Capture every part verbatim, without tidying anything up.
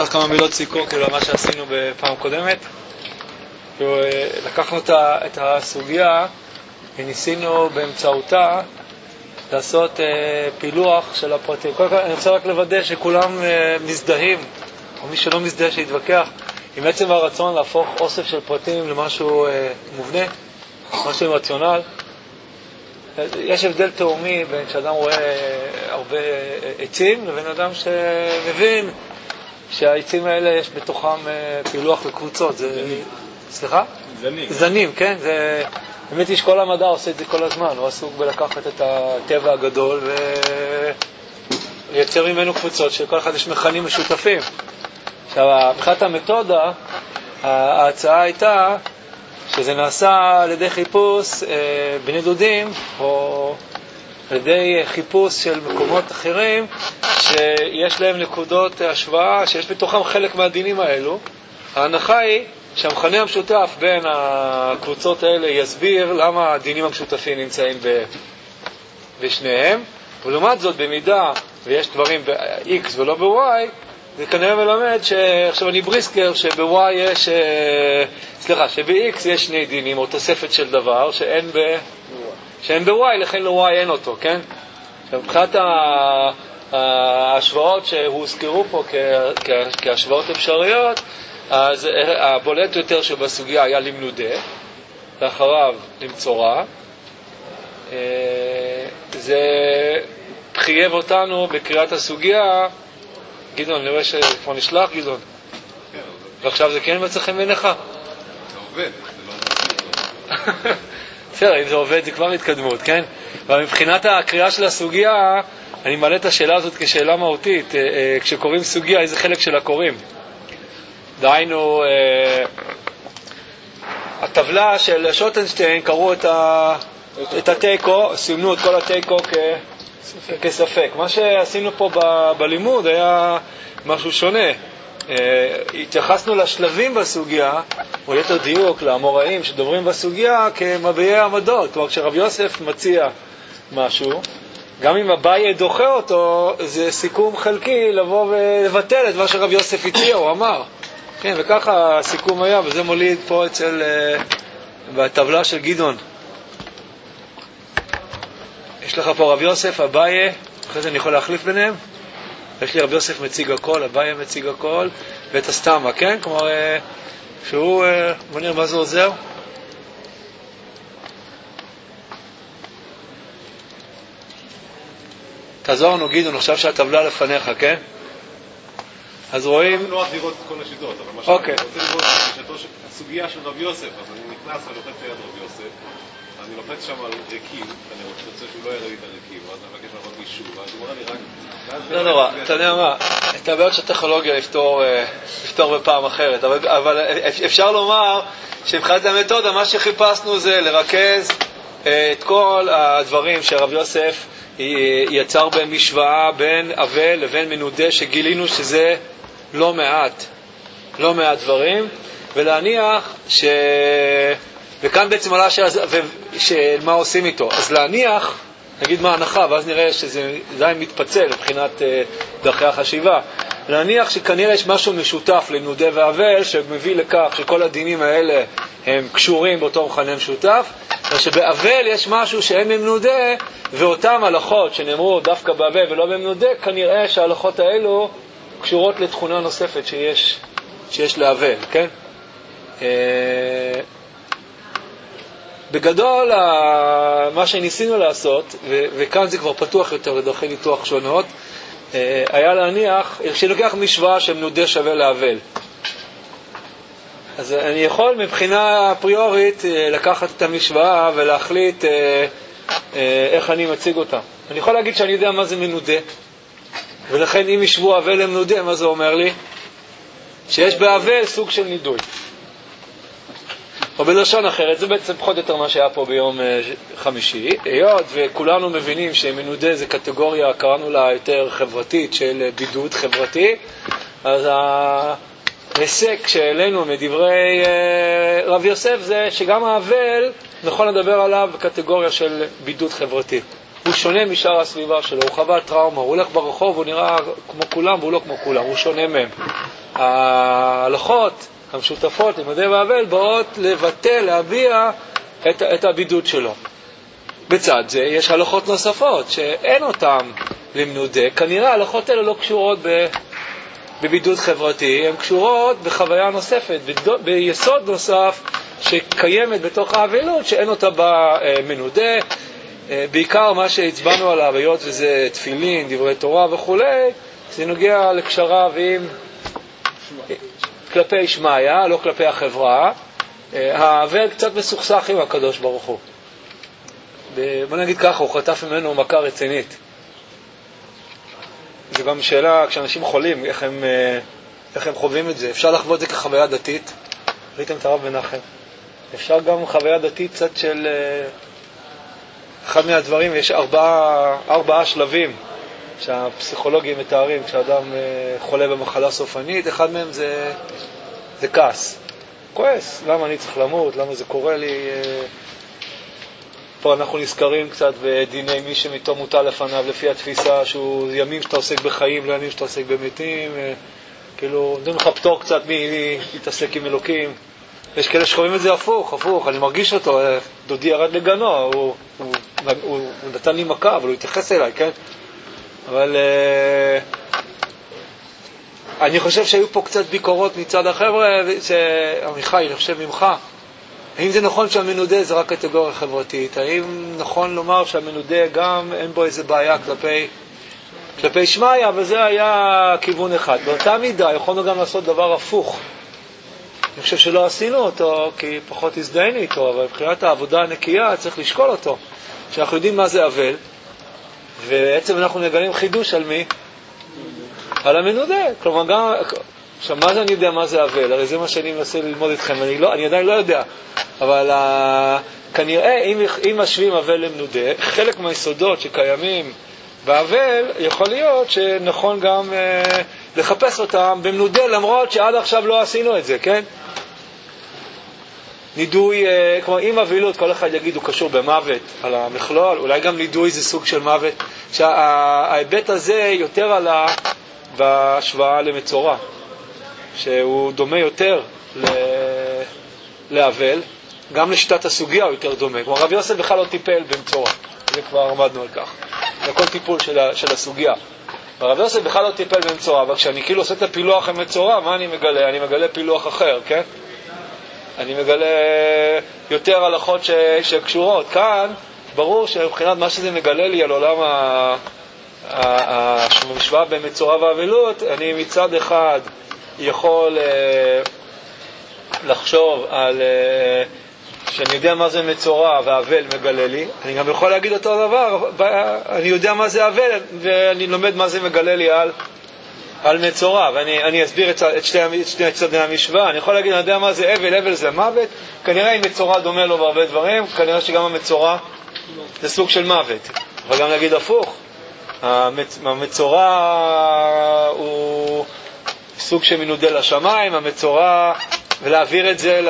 נפתח כמה מילות סיכום כאילו מה שעשינו בפעם קודמת. לקחנו את הסוגיה וניסינו באמצעותה לעשות פילוח של הפרטים. קודם כל אני רוצה רק לוודא שכולם מזדהים, או מי שלא מזדהה שיתווכח עם עצם הרצון להפוך אוסף של פרטים למשהו מובנה, משהו עם רציונל. יש הבדל תאומי בין שאדם רואה הרבה עצים לבין אדם שמבין שהעצים האלה יש בתוכם פילוח לקבוצות. זה... סליחה? זנים. זנים, כן. זה... באמת איש כל המדע עושה את זה כל הזמן. הוא עסוק בלקחת את הטבע הגדול ולייצר ממנו קבוצות שכל אחד יש מכנים משותפים. עכשיו, מבחינת המתודה, ההצעה הייתה שזה נעשה על ידי חיפוש אה, בני דודים, או על ידי חיפוש של מקומות אחרים שיש להם נקודות השוואה, שיש בתוכם חלק מהדינים האלו. ההנחה היא שהמכנה המשותף בין הקבוצות האלה יסביר למה הדינים המשותפים נמצאים ב... בשניהם, ולעומת זאת במידה ויש דברים ב-X ולא ב-Y, זה כנראה מלמד שעכשיו אני בריסקר שב-Y יש, סליחה, שב-X יש שני דינים או תוספת של דבר שאין ב... שאין ב-Y, לכן ל-Y אין אותו, כן? מבחינת ההשוואות שהוזכרו פה כ- כ- כהשוואות אפשריות, אז הבולט יותר שבסוגיה היה למנודה, ואחריו למצורע. זה חייב אותנו בקריאת הסוגיה. גדעון, אני רואה שכבר נשלח, גדעון. ועכשיו זה כן מצחם בעיניך? זה עובד, זה לא מצחם. בסדר, אם זה עובד זה כבר התקדמות, כן? אבל מבחינת הקריאה של הסוגיה, אני מעלה את השאלה הזאת כשאלה מהותית. כשקוראים סוגיה, איזה חלק של הקוראים? דהיינו, הטבלה של שוטנשטיין קראו את הטייקו, סימנו את כל הטייקו כספק. מה שעשינו פה בלימוד היה משהו שונה. התייחסנו לשלבים בסוגיה, או יותר דיוק, לאמוראים שדוברים בסוגיה כמביעי עמדות. כלומר, כשרב יוסף מציע משהו, גם אם אביי דוחה אותו, זה סיכום חלקי לבוא ולבטל את מה שרב יוסף הציע, הוא אמר. כן, וככה הסיכום היה, וזה מוליד פה אצל, בטבלה של גדעון. יש לך פה רב יוסף, אביי, אחרי זה אני יכול להחליף ביניהם? יש לי רב יוסף מציג הכל, אביי מציג הכל, ואת הסתמה, כן? כלומר, שהוא, בוא נראה מה זה עוזר. תעזור לנו גדעון, עכשיו שהטבלה לפניך, כן? אז רואים... אני לא אוהב לראות את כל השיטות, אבל מה שאני רוצה לראות את הסוגיה של רב יוסף, אז אני נכנס ולוחץ ליד רב יוסף, אני לוחץ שם על ריקים, אני רוצה שהוא לא יראה לי את הריקים, ואז אני מבקש לעבוד מישהו, ואז הוא מראה לי רק... לא נורא, אתה יודע מה, את הבעיות של טכנולוגיה לפתור בפעם אחרת, אבל אפשר לומר שמבחינת המתודה, מה שחיפשנו זה לרכז את כל הדברים שהרב יוסף יצר בהם משוואה בין אבל לבין מנודה, שגילינו שזה לא מעט, לא מעט דברים, ולהניח ש... וכאן בעצם עלה של מה עושים איתו. אז להניח, נגיד מה ההנחה, ואז נראה שזה די מתפצל מבחינת דרכי החשיבה. להניח שכנראה יש משהו משותף למנודה והבל, שמביא לכך שכל הדינים האלה הם קשורים באותו מכנה משותף, ושבאבל יש משהו שאין במנודה, ואותם הלכות שנאמרו דווקא באבל ולא במנודה, כנראה שההלכות האלו קשורות לתכונה נוספת שיש, שיש לאבל, כן? בגדול, מה שניסינו לעשות, וכאן זה כבר פתוח יותר לדרכי ניתוח שונות, היה להניח שלוקח משוואה שמנודה שווה לאבל. אז אני יכול מבחינה פריורית לקחת את המשוואה ולהחליט איך אני מציג אותה. אני יכול להגיד שאני יודע מה זה מנודה, ולכן אם ישבו אבל למנודה, מה זה אומר לי? שיש באבל סוג של נידוי. או בלשון אחרת, זה בעצם פחות יותר מה שהיה פה ביום חמישי. היות וכולנו מבינים שמנודה זה קטגוריה, קראנו לה יותר חברתית, של בידוד חברתי, אז ההסק שאלינו מדברי רב יוסף זה שגם האבל נכון לדבר עליו בקטגוריה של בידוד חברתי. הוא שהוא שונה משאר הסביבה שלו, הוא חווה טראומה, הוא הולך ברחוב, הוא נראה כמו כולם והוא לא כמו כולם, הוא שונה מהם. ההלכות המשותפות למדי בבל באות לבטא, להביע את, את הבידוד שלו. בצד זה יש הלכות נוספות שאין אותן למנודה, כנראה ההלכות האלה לא קשורות ב, בבידוד חברתי, הן קשורות בחוויה נוספת, ב, ביסוד נוסף שקיימת בתוך האבלות שאין אותה במנודה. בעיקר מה שהצבענו עליו, היות וזה תפילין, דברי תורה וכו', זה נוגע לקשריו עם כלפי שמיה, לא כלפי החברה. האבל קצת מסוכסך עם הקדוש ברוך הוא. בוא נגיד ככה, הוא חטף ממנו מכה רצינית. זו גם שאלה, כשאנשים חולים, איך הם, איך הם חווים את זה. אפשר לחוות את זה כחוויה דתית. ראיתם את הרב מנחם. אפשר גם חוויה דתית קצת של... אחד מהדברים, יש ארבעה, ארבעה שלבים שהפסיכולוגים מתארים כשאדם חולה במחלה סופנית. אחד מהם זה, זה כעס. כועס, למה אני צריך למות, למה זה קורה לי. פה אנחנו נזכרים קצת בדיני מי שמיתו מוטל לפניו, לפי התפיסה שהוא ימים שאתה עוסק בחיים, לא ימים שאתה עוסק במתים. כאילו, נותן לך פטור קצת מלהתעסק עם אלוקים. יש כאלה שחווים את זה הפוך, הפוך, אני מרגיש אותו, דודי ירד לגנו, הוא, הוא, הוא, הוא נתן לי מכה, אבל הוא התייחס אליי, כן? אבל uh, אני חושב שהיו פה קצת ביקורות מצד החבר'ה, שעמיחי, אני חושב ממך, האם זה נכון שהמנודה זה רק קטגוריה חברתית? האם נכון לומר שהמנודה גם אין בו איזה בעיה כלפי, כלפי שמיה, אבל זה היה כיוון אחד. באותה מידה יכולנו גם לעשות דבר הפוך. אני חושב שלא עשינו אותו כי פחות הזדהינו איתו, אבל מבחינת העבודה הנקייה צריך לשקול אותו. שאנחנו יודעים מה זה אבל, ובעצם אנחנו נגלים חידוש על מי? על המנודה. כלומר, גם... עכשיו, מה זה אני יודע מה זה אבל? הרי זה מה שאני מנסה ללמוד איתכם, אני, לא, אני עדיין לא יודע. אבל uh, כנראה, אם, אם משווים אבל למנודה, חלק מהיסודות שקיימים באבל, יכול להיות שנכון גם uh, לחפש אותם במנודה, למרות שעד עכשיו לא עשינו את זה, כן? נידוי, uh, כמו אם אבילות, כל אחד יגיד, הוא קשור במוות על המכלול, אולי גם נידוי זה סוג של מוות. שההיבט הזה יותר עלה בהשוואה למצורע. שהוא דומה יותר לאבל, גם לשיטת הסוגיה הוא יותר דומה. כמו רב יוסף בכלל לא טיפל במצורע, זה כבר עמדנו על כך. זה כל טיפול של, של הסוגיה. רב יוסף בכלל לא טיפל במצורע, אבל כשאני כאילו עושה את הפילוח עם מצורע, מה אני מגלה? אני מגלה פילוח אחר, כן? אני מגלה יותר הלכות ש, שקשורות. כאן, ברור שמבחינת מה שזה מגלה לי על עולם ה... המשוואה בין מצורע ואבלות, אני מצד אחד יכול uh, לחשוב על uh, שאני יודע מה זה מצורע והאבל מגלה לי. אני גם יכול להגיד אותו דבר, אני יודע מה זה אבל ואני לומד מה זה מגלה לי על, על מצורע, ואני אני אסביר את, את שתי, שתי צדדי המשוואה. אני יכול להגיד, אני יודע מה זה אבל, אבל זה מוות. כנראה אם מצורע דומה לו בהרבה דברים, כנראה שגם המצורע זה סוג של מוות. אבל גם להגיד הפוך, המצ, המצורע הוא סוג שמנודה לשמיים, המצורע, ולהעביר את זה ל...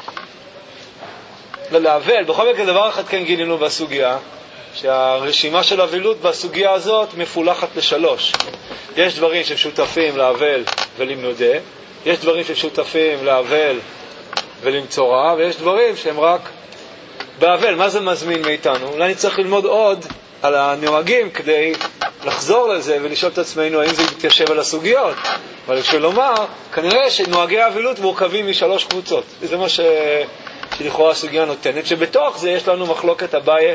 ללהבל. בכל מקרה, דבר אחד כן גילינו בסוגיה, שהרשימה של אבילות בסוגיה הזאת מפולחת לשלוש. יש דברים ששותפים להבל ולמנודה, יש דברים ששותפים להבל ולמצורע, ויש דברים שהם רק באבל. מה זה מזמין מאיתנו? אולי אני צריך ללמוד עוד על הנוהגים כדי לחזור לזה ולשאול את עצמנו האם זה מתיישב על הסוגיות. אבל כשלומר, כנראה שנוהגי האבילות מורכבים משלוש קבוצות. זה מה ש... שלכאורה הסוגיה נותנת, שבתוך זה יש לנו מחלוקת אביי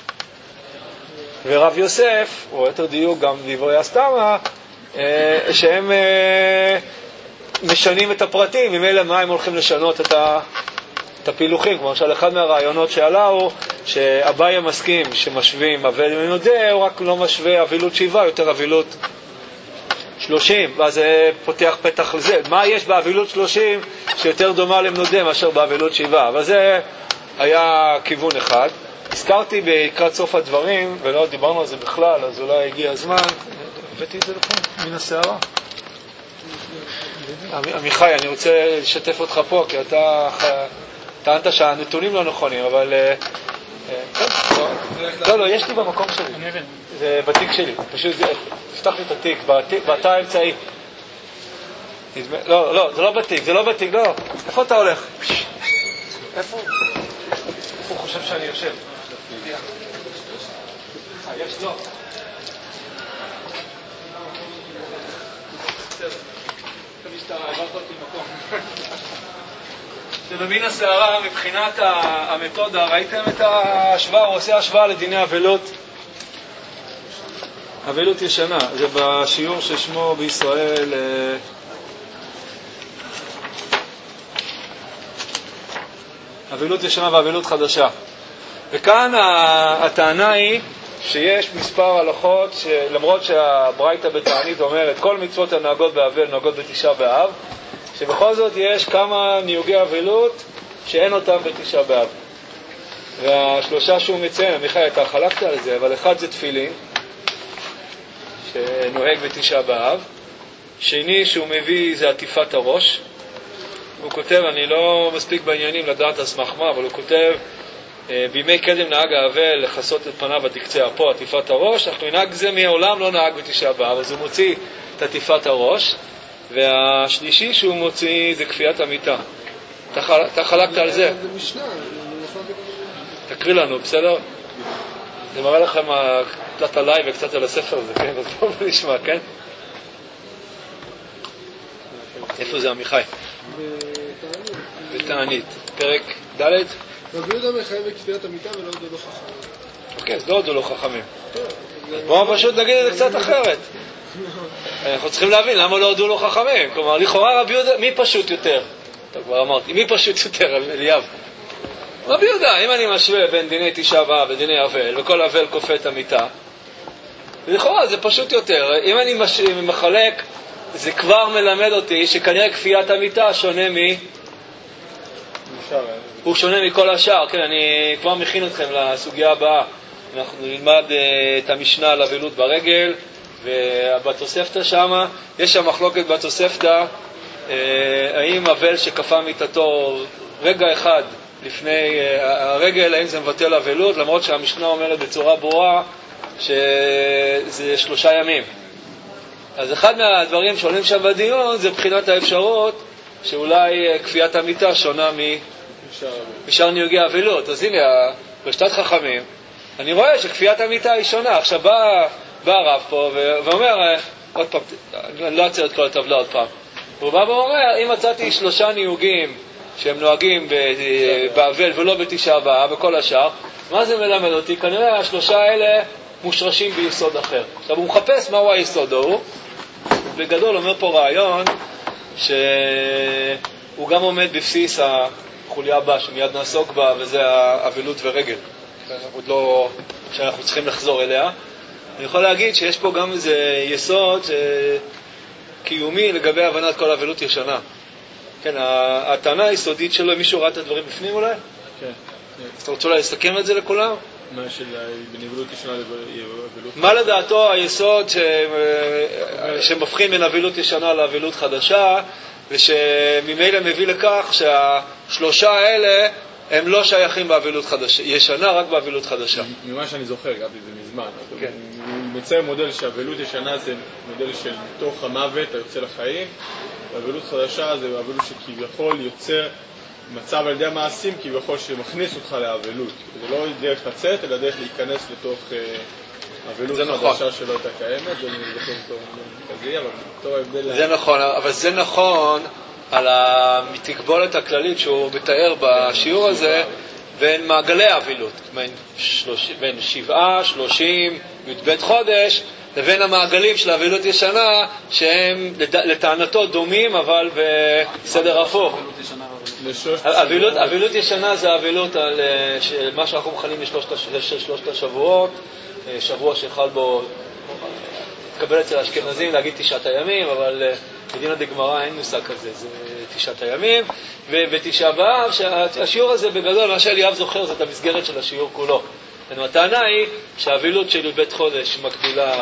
ורב יוסף, או יותר דיוק גם דברי הסתמה, שהם משנים את הפרטים, ממילא מה הם הולכים לשנות את ה... את הפילוחים. כמו למשל, אחד מהרעיונות שעלה הוא שאביי מסכים שמשווים אבל ומנודה, הוא רק לא משווה אבילות שבעה, יותר אבילות שלושים, ואז זה פותח פתח לזה. מה יש באבילות שלושים שיותר דומה למנודה מאשר באבילות שבעה? אבל זה היה כיוון אחד. הזכרתי בקראת סוף הדברים, ולא דיברנו על זה בכלל, אז אולי הגיע הזמן. הבאתי את זה לפה, מן הסערה. עמיחי, אני רוצה לשתף אותך פה, כי אתה טענת שהנתונים לא נכונים, אבל לא, לא, יש לי במקום שלי. אני מבין. זה בתיק שלי. פשוט, תפתח לי את התיק, בתא האמצעי. לא, לא, זה לא בתיק, זה לא בתיק, לא. איפה אתה הולך? איפה? איפה הוא חושב שאני יושב? יש, לא. שבמין הסערה, מבחינת המתודה, ראיתם את ההשוואה, הוא עושה השוואה לדיני אבלות. אבלות ישנה, זה בשיעור ששמו בישראל אבלות ישנה ואבלות חדשה. וכאן הטענה היא שיש מספר הלכות, שלמרות שהברייתא בתענית אומרת כל מצוות הנהגות באבל נהגות בתשעה באב, שבכל זאת יש כמה ניוגי אבלות שאין אותם בתשעה באב. והשלושה שהוא מציין, עמיחי, אתה חלקת על זה, אבל אחד זה תפילין, שנוהג בתשעה באב. שני שהוא מביא זה עטיפת הראש. הוא כותב, אני לא מספיק בעניינים לדעת על סמך מה, אבל הוא כותב, בימי קדם נהג האבל לחסות את פניו ותקצה אפו עטיפת הראש, אך מנהג זה מעולם לא נהג בתשעה באב, אז הוא מוציא את עטיפת הראש. והשלישי שהוא מוציא זה כפיית המיטה. אתה, חל... אתה חלקת על זה? זה משנה. תקריא לנו, בסדר? זה מראה לכם קצת עליי וקצת על הספר הזה, כן? אז בואו נשמע, כן? איפה זה עמיחי? בתענית. בתענית. פרק ד' רבי יהודה מחייב בכפיית המיטה ולא עוד לא חכמים. אוקיי, אז לא עוד לא חכמים. בואו פשוט נגיד את זה קצת אחרת. אנחנו צריכים להבין למה לא הודו לו חכמים. כלומר, לכאורה רבי יהודה, מי פשוט יותר? אתה כבר אמרתי, מי פשוט יותר, אליאב? רבי יהודה, אם אני משווה בין דיני תשעה באב ודיני אבל, וכל אבל כופה את המיטה, לכאורה זה פשוט יותר. אם אני מש... מחלק, זה כבר מלמד אותי שכנראה כפיית המיטה שונה מ... הוא שונה מכל השאר. כן, אני כבר מכין אתכם לסוגיה הבאה. אנחנו נלמד uh, את המשנה על אבלות ברגל, ובתוספתא שמה, יש שם מחלוקת בתוספתא, האם אבל שכפה מיטתו רגע אחד לפני הרגל, האם זה מבטל אבלות, למרות שהמשנה אומרת בצורה ברורה שזה שלושה ימים. אז אחד מהדברים שעולים שם בדיון זה בחינת האפשרות שאולי כפיית המיטה שונה משאר ניוגי אבלות. אז הנה, בשתת חכמים, אני רואה שכפיית המיטה היא שונה. עכשיו בא... בא הרב פה ואומר, עוד פעם, אני לא אצל את כל הטבלה עוד פעם. הוא בא ואומר, אם מצאתי שלושה ניוגים שהם נוהגים באבל ולא בתשעה באב וכל השאר, מה זה מלמד אותי? כנראה השלושה האלה מושרשים ביסוד אחר. עכשיו הוא מחפש מהו היסוד ההוא. בגדול אומר פה רעיון שהוא גם עומד בבסיס החוליה הבאה שמיד נעסוק בה, וזה האבלות ורגל. עוד לא שאנחנו צריכים לחזור אליה. אני יכול להגיד שיש פה גם איזה יסוד קיומי לגבי הבנת כל אבלות ישנה. כן, הטענה היסודית שלו, מישהו ראה את הדברים בפנים אולי? כן. אז אתה רוצה אולי לסכם את זה לכולם? מה של בנבלות ישנה לאבלות? מה לדעתו היסוד שמבחין בין אבלות ישנה לאבלות חדשה, ושממילא מביא לכך שהשלושה האלה הם לא שייכים באבלות חדשה, ישנה רק באבלות חדשה. ממה שאני זוכר, גבי, זה מזמן. כן. הוא מצייר מודל שאבלות ישנה זה מודל של מתוך המוות היוצא לחיים, ואבלות חדשה זה אבלות שכביכול יוצר מצב על ידי המעשים כביכול שמכניס אותך לאבלות. זה לא דרך לצאת, אלא דרך להיכנס לתוך אבלות חדשה שלא הייתה קיימת. זה זוכר טוב כזה, אבל טוב ההבדל... זה נכון, אבל זה נכון על המתגבולת הכללית שהוא מתאר בשיעור הזה בין מעגלי האבלות, בין שבעה, שלושים, י"ב חודש, לבין המעגלים של האבלות ישנה, שהם לטענתו דומים, אבל בסדר הפוך. אבלות ישנה זה אבלות על מה שאנחנו מכנים לשלושת השבועות, שבוע שחל בו, תקבל אצל האשכנזים להגיד תשעת הימים, אבל בדין הדגמרא אין מושג כזה, זה תשעת הימים, ובתשעה באב, שהשיעור הזה בגדול, מה שאליאב זוכר, זה את המסגרת של השיעור כולו. הטענה היא שהאבילות של בית חודש מקבילה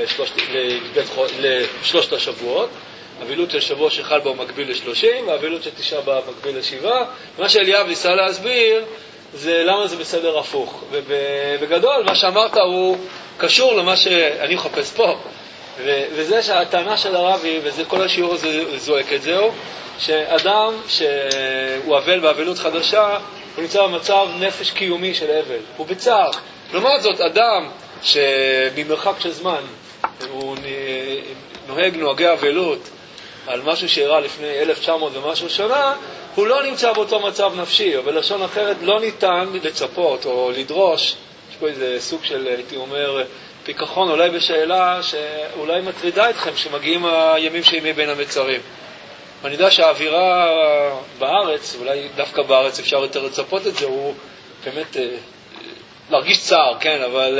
לשלושת השבועות, האבילות של שבוע שחל בו מקביל לשלושים, והאבילות של תשעה באב מקביל לשבעה. מה שאליאב ניסה להסביר, זה למה זה בסדר הפוך. ובגדול, מה שאמרת הוא קשור למה שאני מחפש פה. וזה שהטענה של הרבי, וזה כל השיעור הזה זועק את זהו, שאדם שהוא אבל באבלות חדשה, הוא נמצא במצב נפש קיומי של אבל. הוא בצער. לעומת זאת, אדם שבמרחק של זמן, הוא נוהג נוהגי אבלות על משהו שאירע לפני אלף תשע מאות ומשהו שנה, הוא לא נמצא באותו מצב נפשי, אבל לשון אחרת לא ניתן לצפות או לדרוש. יש פה איזה סוג של, הייתי אומר, פיקחון, אולי בשאלה שאולי מטרידה אתכם שמגיעים הימים שימי בין המצרים. אני יודע שהאווירה בארץ, אולי דווקא בארץ אפשר יותר לצפות את זה, הוא באמת להרגיש צער, כן, אבל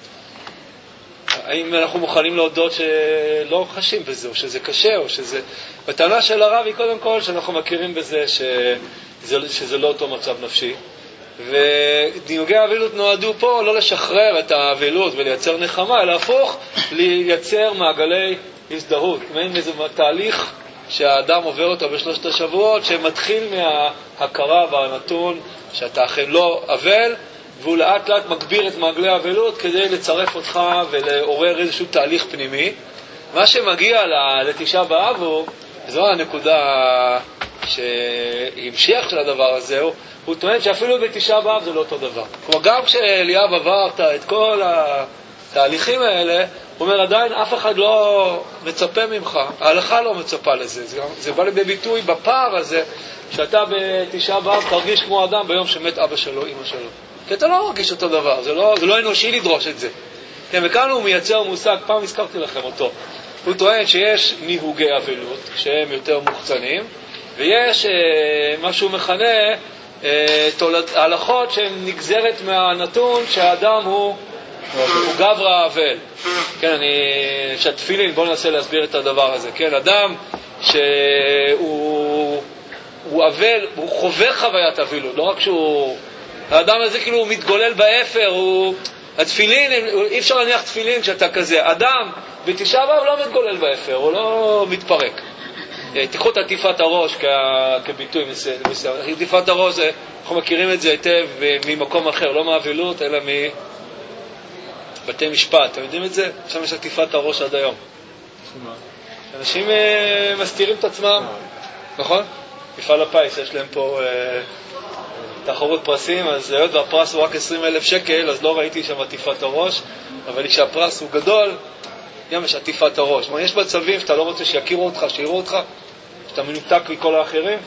האם אנחנו מוכנים להודות שלא חשים בזה, או שזה קשה, או שזה... בטענה של הרב היא קודם כל שאנחנו מכירים בזה שזה, שזה לא אותו מצב נפשי. ודיוגי האבלות נועדו פה לא לשחרר את האבלות ולייצר נחמה, אלא הפוך, לייצר מעגלי הזדהות. מעין איזה תהליך שהאדם עובר אותו בשלושת השבועות, שמתחיל מההכרה והנתון שאתה אכן לא אבל, והוא לאט לאט מגביר את מעגלי האבלות כדי לצרף אותך ולעורר איזשהו תהליך פנימי. מה שמגיע לתשעה באב, זו הנקודה שהמשיך של הדבר הזה, הוא, הוא טוען שאפילו בתשעה באב זה לא אותו דבר. כלומר, גם כשאליאב עברת את כל התהליכים האלה, הוא אומר, עדיין אף אחד לא מצפה ממך, ההלכה לא מצפה לזה. זה, זה בא לידי ביטוי בפער הזה, שאתה בתשעה באב תרגיש כמו אדם ביום שמת אבא שלו, אמא שלו. כי אתה לא מרגיש אותו דבר, זה לא, זה לא אנושי לדרוש את זה. כן, וכאן הוא מייצר מושג, פעם הזכרתי לכם אותו. הוא טוען שיש ניהוגי אבלות, שהם יותר מוחצנים, ויש אה, מה שהוא מכנה אה, תולד, הלכות שהן נגזרת מהנתון שהאדם הוא, הוא גברא אבל. כן, אני, שהתפילין, בואו ננסה להסביר את הדבר הזה. כן, אדם שהוא הוא אבל, הוא חווה חוויית אבלות, לא רק שהוא... האדם הזה כאילו הוא מתגולל באפר, הוא... התפילין, אי אפשר להניח תפילין כשאתה כזה. אדם בתשעה באב לא מתגולל באפר, הוא לא מתפרק. תיקחו את עטיפת הראש כביטוי מסוים. עטיפת הראש, אנחנו מכירים את זה היטב ממקום אחר, לא מאבלות, אלא מבתי משפט. אתם יודעים את זה? עכשיו יש עטיפת הראש עד היום. אנשים מסתירים את עצמם, נכון? מפעל הפיס, יש להם פה תחרות פרסים, אז היות והפרס הוא רק עשרים אלף שקל, אז לא ראיתי שם עטיפת הראש, אבל כשהפרס הוא גדול, גם יש עטיפת הראש. מה, יש בצווים שאתה לא רוצה שיכירו אותך, שיראו אותך, שאתה מנותק מכל האחרים?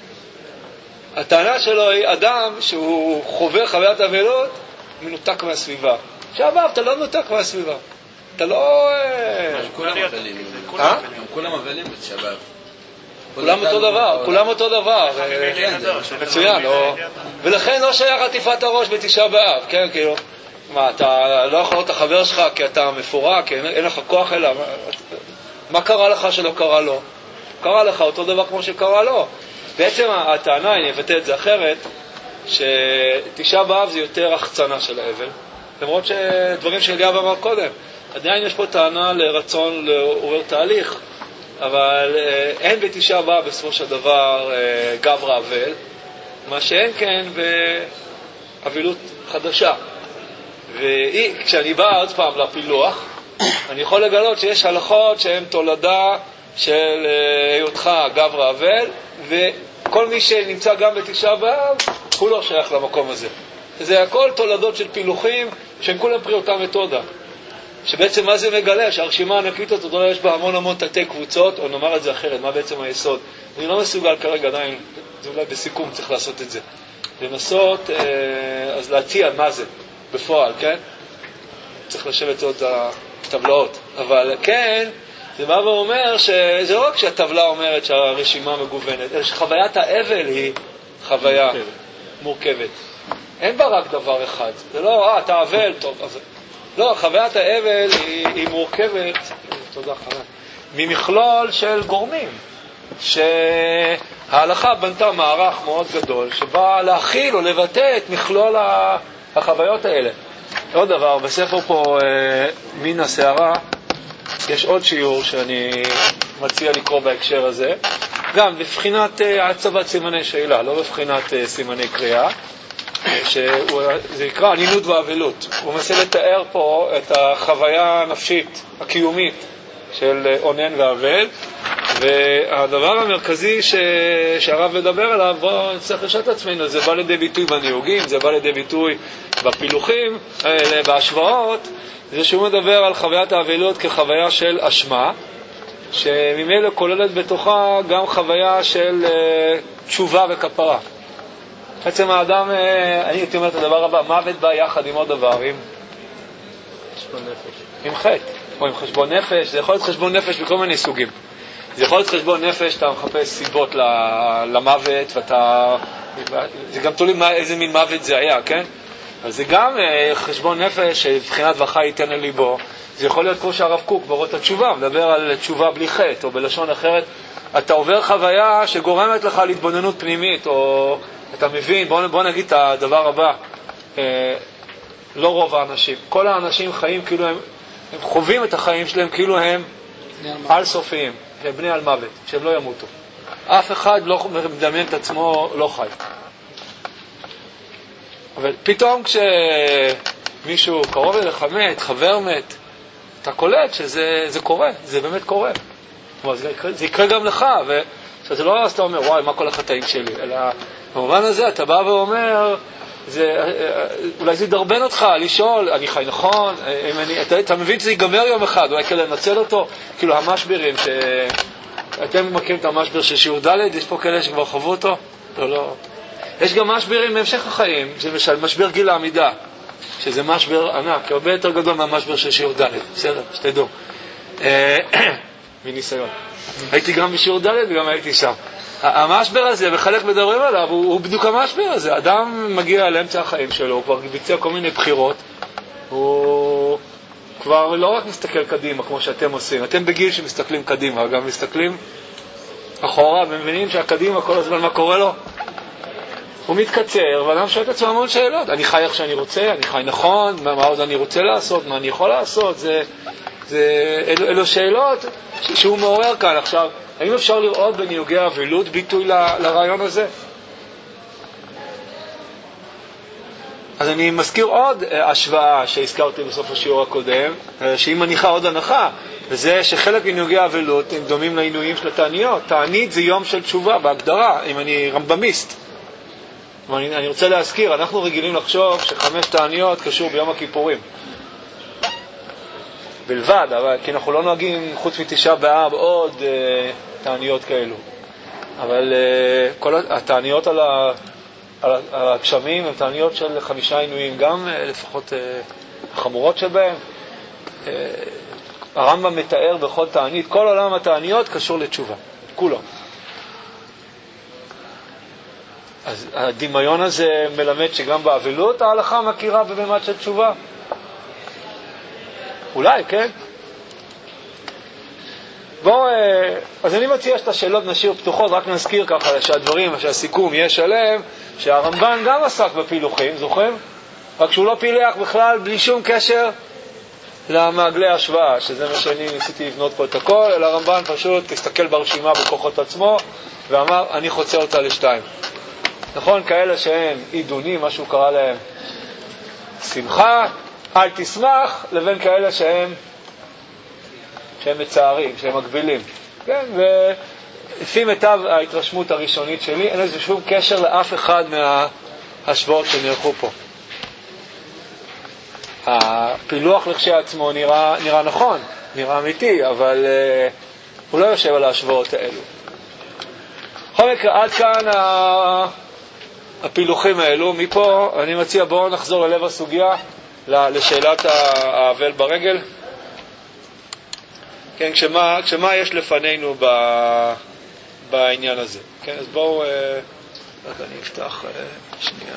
הטענה שלו היא אדם שהוא חווה חוויית אבלות, מנותק מהסביבה. שעבב, אתה לא מנותק מהסביבה. אתה לא... כולם מבלים. כולם מבלים בשבב. כולם אותו דבר, כולם אותו דבר. מצוין, ולכן לא שייך עטיפת הראש בתשעה באב, כן, כאילו, מה, אתה לא יכול להיות החבר שלך כי אתה מפורק, אין לך כוח אליו. מה קרה לך שלא קרה לו? קרה לך אותו דבר כמו שקרה לו. בעצם הטענה, אני אבטא את זה אחרת, שתשעה באב זה יותר החצנה של האבל, למרות שדברים שאליאב אמר קודם, עדיין יש פה טענה לרצון לעורר תהליך, אבל אין בתשעה באב בסופו של דבר גברא אבל, מה שאין כן באבלות חדשה. וכשאני בא עוד פעם לפילוח, אני יכול לגלות שיש הלכות שהן תולדה של היותך גברא אבל, וכל מי שנמצא גם בתשעה באב הוא לא שייך למקום הזה. זה הכל תולדות של פילוחים שהם כולם פרי מתודה. שבעצם מה זה מגלה? שהרשימה הענקית הזאת יש בה המון המון תתי קבוצות, או נאמר את זה אחרת, מה בעצם היסוד? אני לא מסוגל כרגע עדיין, זה אולי בסיכום צריך לעשות את זה. לנסות, אז להציע מה זה בפועל, כן? צריך לשבת עוד הטבלאות. אבל כן, זה בא ואומר שזה לא רק שהטבלה אומרת שהרשימה מגוונת, אלא שחוויית האבל היא חוויה מורכבת. מורכבת. אין בה רק דבר אחד. זה לא, אה, אתה אבל, טוב, אז... לא, חוויית האבל היא, היא מורכבת, תודה חבר, ממכלול של גורמים, שההלכה בנתה מערך מאוד גדול, שבא להכיל או לבטא את מכלול החוויות האלה. עוד דבר, בספר פה, מן הסערה, יש עוד שיעור שאני מציע לקרוא בהקשר הזה, גם בבחינת הצבת סימני שאלה, לא בבחינת סימני קריאה, שזה נקרא ענינות ואבלות. הוא מנסה לתאר פה את החוויה הנפשית, הקיומית, של אונן ואבל, והדבר המרכזי ש... שהרב מדבר עליו, בואו נצטרך לשאול את עצמנו, זה בא לידי ביטוי בניוגים, זה בא לידי ביטוי בפילוחים, בהשוואות, זה שהוא מדבר על חוויית האבלות כחוויה של אשמה, שממילא כוללת בתוכה גם חוויה של uh, תשובה וכפרה. בעצם האדם, uh, אני הייתי אומר את הדבר הבא, מוות בא יחד עם עוד דבר, עם חשבון נפש. עם חטא, או עם חשבון נפש, זה יכול להיות חשבון נפש בכל מיני סוגים. זה יכול להיות חשבון נפש, אתה מחפש סיבות למוות, ואתה, זה גם תלוי מה, איזה מין מוות זה היה, כן? אז זה גם uh, חשבון נפש שבחינת וחי ייתן אל ליבו. זה יכול להיות כמו שהרב קוק באורות התשובה, מדבר על תשובה בלי חטא, או בלשון אחרת, אתה עובר חוויה שגורמת לך להתבוננות פנימית, או אתה מבין, בוא, בוא נגיד את הדבר הבא, אה, לא רוב האנשים, כל האנשים חיים כאילו הם, הם חווים את החיים שלהם כאילו הם על סופיים, שהם בני על מוות, שהם לא ימותו. אף אחד לא מדמיין את עצמו לא חי. אבל פתאום כשמישהו קרוב אליך מת, חבר מת, אתה קולט שזה זה קורה, זה באמת קורה. זה יקרה, זה יקרה גם לך, וזה לא אז אתה אומר, וואי, מה כל החטאים שלי? אלא במובן הזה אתה בא ואומר, זה, אולי זה ידרבן אותך לשאול, אני חי נכון? אני, אתה, אתה מבין שזה ייגמר יום אחד, אולי כדי לנצל אותו? כאילו המשברים, שאתם מכירים את המשבר של שיעור ד', יש פה כאלה שכבר חוו אותו? לא, לא. יש גם משברים בהמשך החיים, זה משל משבר גיל העמידה. שזה משבר ענק, הרבה יותר גדול מהמשבר של שיעור ד', בסדר, שתדעו. מניסיון. הייתי גם בשיעור ד' וגם הייתי שם. המשבר הזה, וחלק מדברים עליו, הוא, הוא בדיוק המשבר הזה. אדם מגיע לאמצע החיים שלו, הוא כבר ביצע כל מיני בחירות, הוא כבר לא רק מסתכל קדימה, כמו שאתם עושים. אתם בגיל שמסתכלים קדימה, גם מסתכלים אחורה, ומבינים שהקדימה כל הזמן מה קורה לו? הוא מתקצר, ואדם שואל את עצמו המון שאלות. אני חי איך שאני רוצה, אני חי נכון, מה, מה עוד אני רוצה לעשות, מה אני יכול לעשות, זה, זה, אלו, אלו שאלות ש, שהוא מעורר כאן. עכשיו, האם אפשר לראות בניוגי האבלות ביטוי ל, לרעיון הזה? אז אני מזכיר עוד השוואה שהזכרתי בסוף השיעור הקודם, שהיא מניחה עוד הנחה, וזה שחלק מניוגי האבלות הם דומים לעינויים של התעניות. תענית זה יום של תשובה, בהגדרה, אם אני רמב"מיסט. אני, אני רוצה להזכיר, אנחנו רגילים לחשוב שחמש תעניות קשור ביום הכיפורים. בלבד, אבל, כי אנחנו לא נוהגים חוץ מתשעה באב עוד אה, תעניות כאלו. אבל אה, כל התעניות על, ה, על, על הגשמים הן תעניות של חמישה עינויים, גם אה, לפחות אה, החמורות שבהם. אה, הרמב"ם מתאר בכל תענית, כל עולם התעניות קשור לתשובה, כולו. אז הדמיון הזה מלמד שגם באבלות ההלכה מכירה בממד של תשובה. אולי, כן? בואו, אז אני מציע שאת השאלות נשאיר פתוחות, רק נזכיר ככה שהדברים, שהסיכום יהיה שלם, שהרמב"ן גם עסק בפילוחים, זוכרים? רק שהוא לא פילח בכלל בלי שום קשר למעגלי השוואה, שזה מה שאני ניסיתי לבנות פה את הכל, אלא הרמב"ן פשוט תסתכל ברשימה בכוחות עצמו, ואמר, אני חוצה אותה לשתיים. נכון, כאלה שהם עידונים, משהו קרא להם שמחה, אל תשמח, לבין כאלה שהם שהם מצערים, שהם מגבילים. כן, ולפי מיטב ההתרשמות הראשונית שלי, אין לזה שום קשר לאף אחד מההשוואות שנערכו פה. הפילוח לכשעצמו נראה, נראה נכון, נראה אמיתי, אבל uh, הוא לא יושב על ההשוואות האלו. בכל מקרה, עד כאן ה... הפילוחים האלו. מפה אני מציע, בואו נחזור ללב הסוגיה, לשאלת האבל ברגל. כן, כשמה, כשמה יש לפנינו ב, בעניין הזה. כן, אז בואו, רק אני אפתח שנייה.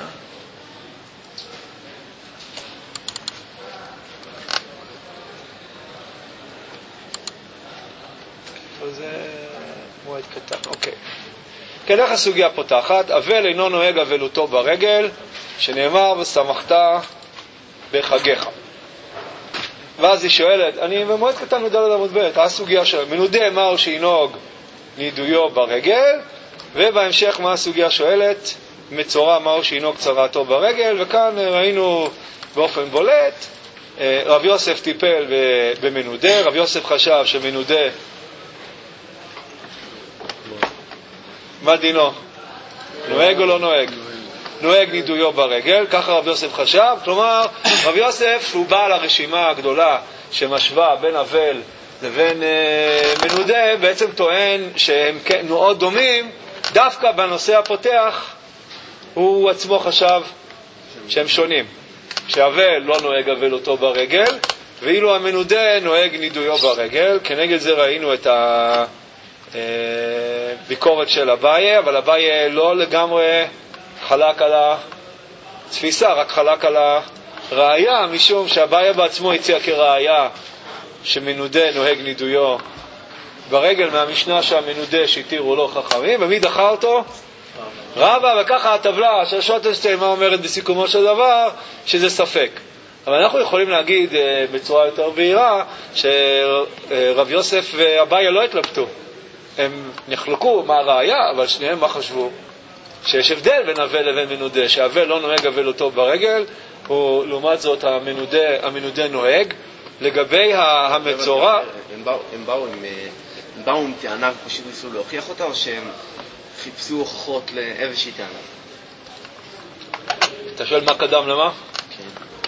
זה מועד קטן, אוקיי. כן, איך הסוגיה פותחת? אבל אינו נוהג אבלותו ברגל, שנאמר ושמחת בחגיך. ואז היא שואלת, אני במועד קטן מדלת עמוד ב', הסוגיה שואלת, מנודה מהו שינוג נידויו ברגל, ובהמשך מה הסוגיה שואלת? מצורע מהו שהינו קצרתו ברגל, וכאן ראינו באופן בולט, רב יוסף טיפל במנודה, רב יוסף חשב שמנודה, מה דינו? נוהג או לא נוהג? נוהג נידויו ברגל, ככה רב יוסף חשב, כלומר רב יוסף הוא בעל הרשימה הגדולה שמשווה בין אבל לבין אה, מנודה, בעצם טוען שהם מאוד דומים, דווקא בנושא הפותח הוא עצמו חשב שהם שונים, שהאבל לא נוהג אבל אותו ברגל, ואילו המנודה נוהג נידויו ברגל. כנגד זה ראינו את הביקורת של אביי, אבל אביי לא לגמרי חלק על התפיסה, רק חלק על הראיה, משום שאביי בעצמו הציע כראיה שמנודה נוהג נידויו ברגל מהמשנה שהמנודה שהתירו לו חכמים, ומי דחה אותו? רבא. וככה הטבלה של שוטנשטיין מה אומרת בסיכומו של דבר? שזה ספק. אבל אנחנו יכולים להגיד בצורה יותר בהירה שרב יוסף ואביי לא התלבטו, הם נחלקו מה הראיה, אבל שניהם מה חשבו? שיש הבדל בין אבל לבין מנודה, שהאבל לא נוהג אבל אותו ברגל, ולעומת זאת המנודה, המנודה נוהג. לגבי המצורע, הם באו, הם באו עם, הם באו עם טענה, פשוט ניסו להוכיח אותה, או שהם חיפשו הוכחות לאיזושהי טענה? אתה שואל מה קדם למה? כן.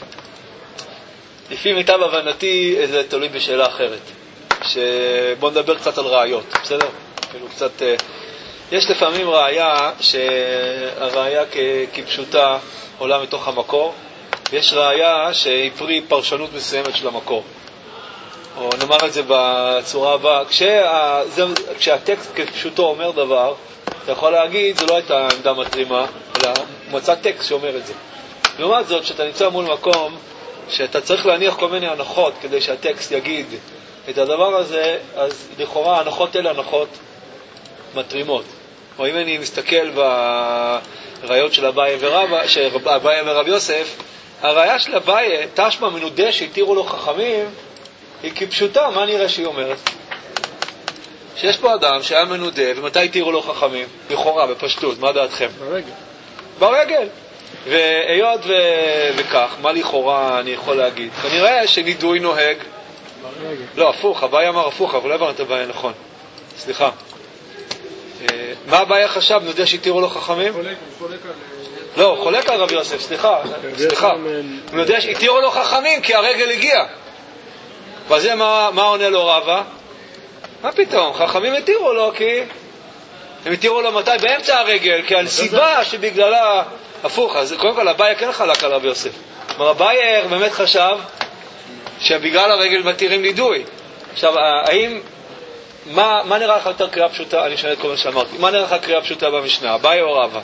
לפי מיטב הבנתי זה תלוי בשאלה אחרת, שבוא נדבר קצת על ראיות, בסדר? כאילו קצת, יש לפעמים ראיה שהראיה כפשוטה עולה מתוך המקור, ויש ראיה שהיא פרי פרשנות מסוימת של המקור. או נאמר את זה בצורה הבאה, כשה, זה, כשהטקסט כפשוטו אומר דבר, אתה יכול להגיד, זה לא הייתה עמדה מתרימה, אלא מצא טקסט שאומר את זה. לעומת זאת, שאתה נמצא מול מקום, שאתה צריך להניח כל מיני הנחות כדי שהטקסט יגיד את הדבר הזה, אז לכאורה ההנחות אלה הנחות מתרימות. או אם אני מסתכל בראיות של אביי ורבא, של אביי ורב יוסף, הראיה של אביי, תשמע מנודה שהתירו לו חכמים, היא כפשוטה, מה נראה שהיא אומרת? שיש פה אדם שהיה מנודה, ומתי התירו לו חכמים? לכאורה, בפשטות, מה דעתכם? ברגל. ברגל. והיות ו... וכך, מה לכאורה אני יכול להגיד? כנראה שנידוי נוהג. ברגל. לא, הפוך, אביי אמר הפוך, אבל לא הבנת אביי נכון. סליחה. מה אביי חשב? מנודה שהתירו לו חכמים? חולק, חולק על... לא, חולק על רב יוסף, סליחה, סליחה. הוא יודע שהתירו לו חכמים כי הרגל הגיע. וזה מה, מה עונה לו רבא? מה פתאום? חכמים התירו לו כי... הם התירו לו מתי? באמצע הרגל, כי הנסיבה שבגללה... הפוך, אז קודם כל אביי כן חלק על רב יוסף. אבל אביי באמת חשב שבגלל הרגל מתירים נידוי. עכשיו, האם... מה, מה נראה לך יותר קריאה פשוטה? אני אשנה את כל מה שאמרתי. מה נראה לך קריאה פשוטה במשנה? אביי או רבא?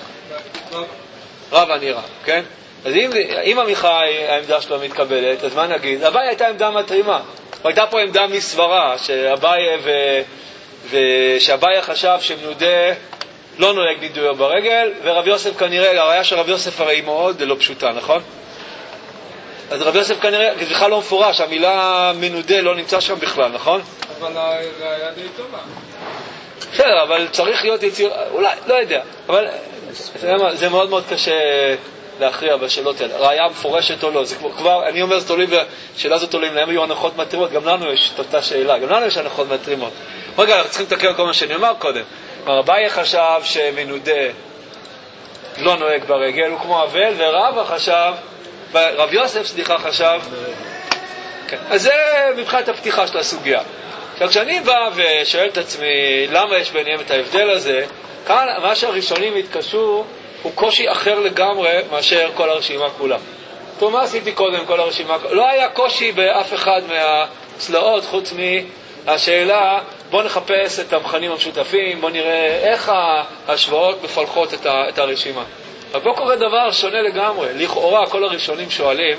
רבא נראה, כן? אז אם, אם עמיחי העמדה שלו מתקבלת, אז מה נגיד? אביי הייתה עמדה מתרימה. הייתה פה עמדה מסברה, שאביי ו... ושאביי חשב שמנודה לא נוהג נידויו ברגל, ורב יוסף כנראה, הראיה של רב יוסף הרי מאוד לא פשוטה, נכון? אז רב יוסף כנראה, זה בכלל לא מפורש, המילה מנודה לא נמצא שם בכלל, נכון? אבל הראיה די טובה. בסדר, אבל צריך להיות יציר, אולי, לא יודע, אבל זה מאוד מאוד קשה להכריע בשאלות האלה. ראיה מפורשת או לא, זה כבר, אני אומר, זה תולי, שאלה זו תולים, להם היו הנחות מתרימות, גם לנו יש אותה שאלה, גם לנו יש הנחות מתרימות. רגע, אנחנו צריכים לתקן כל מה שאני אומר קודם. אביי חשב שמנודה לא נוהג ברגל, הוא כמו אבל, ורבא חשב, רב יוסף, סליחה, חשב, כן. אז זה מבחינת הפתיחה של הסוגיה. עכשיו, כשאני בא ושואל את עצמי למה יש ביניהם את ההבדל הזה, כאן מה שהראשונים התקשו הוא קושי אחר לגמרי מאשר כל הרשימה כולה. טוב, מה עשיתי קודם כל הרשימה? לא היה קושי באף אחד מהצלעות חוץ מהשאלה, בוא נחפש את המכנים המשותפים, בוא נראה איך ההשוואות מפלחות את, ה, את הרשימה. אבל פה קורה דבר שונה לגמרי. לכאורה כל הראשונים שואלים,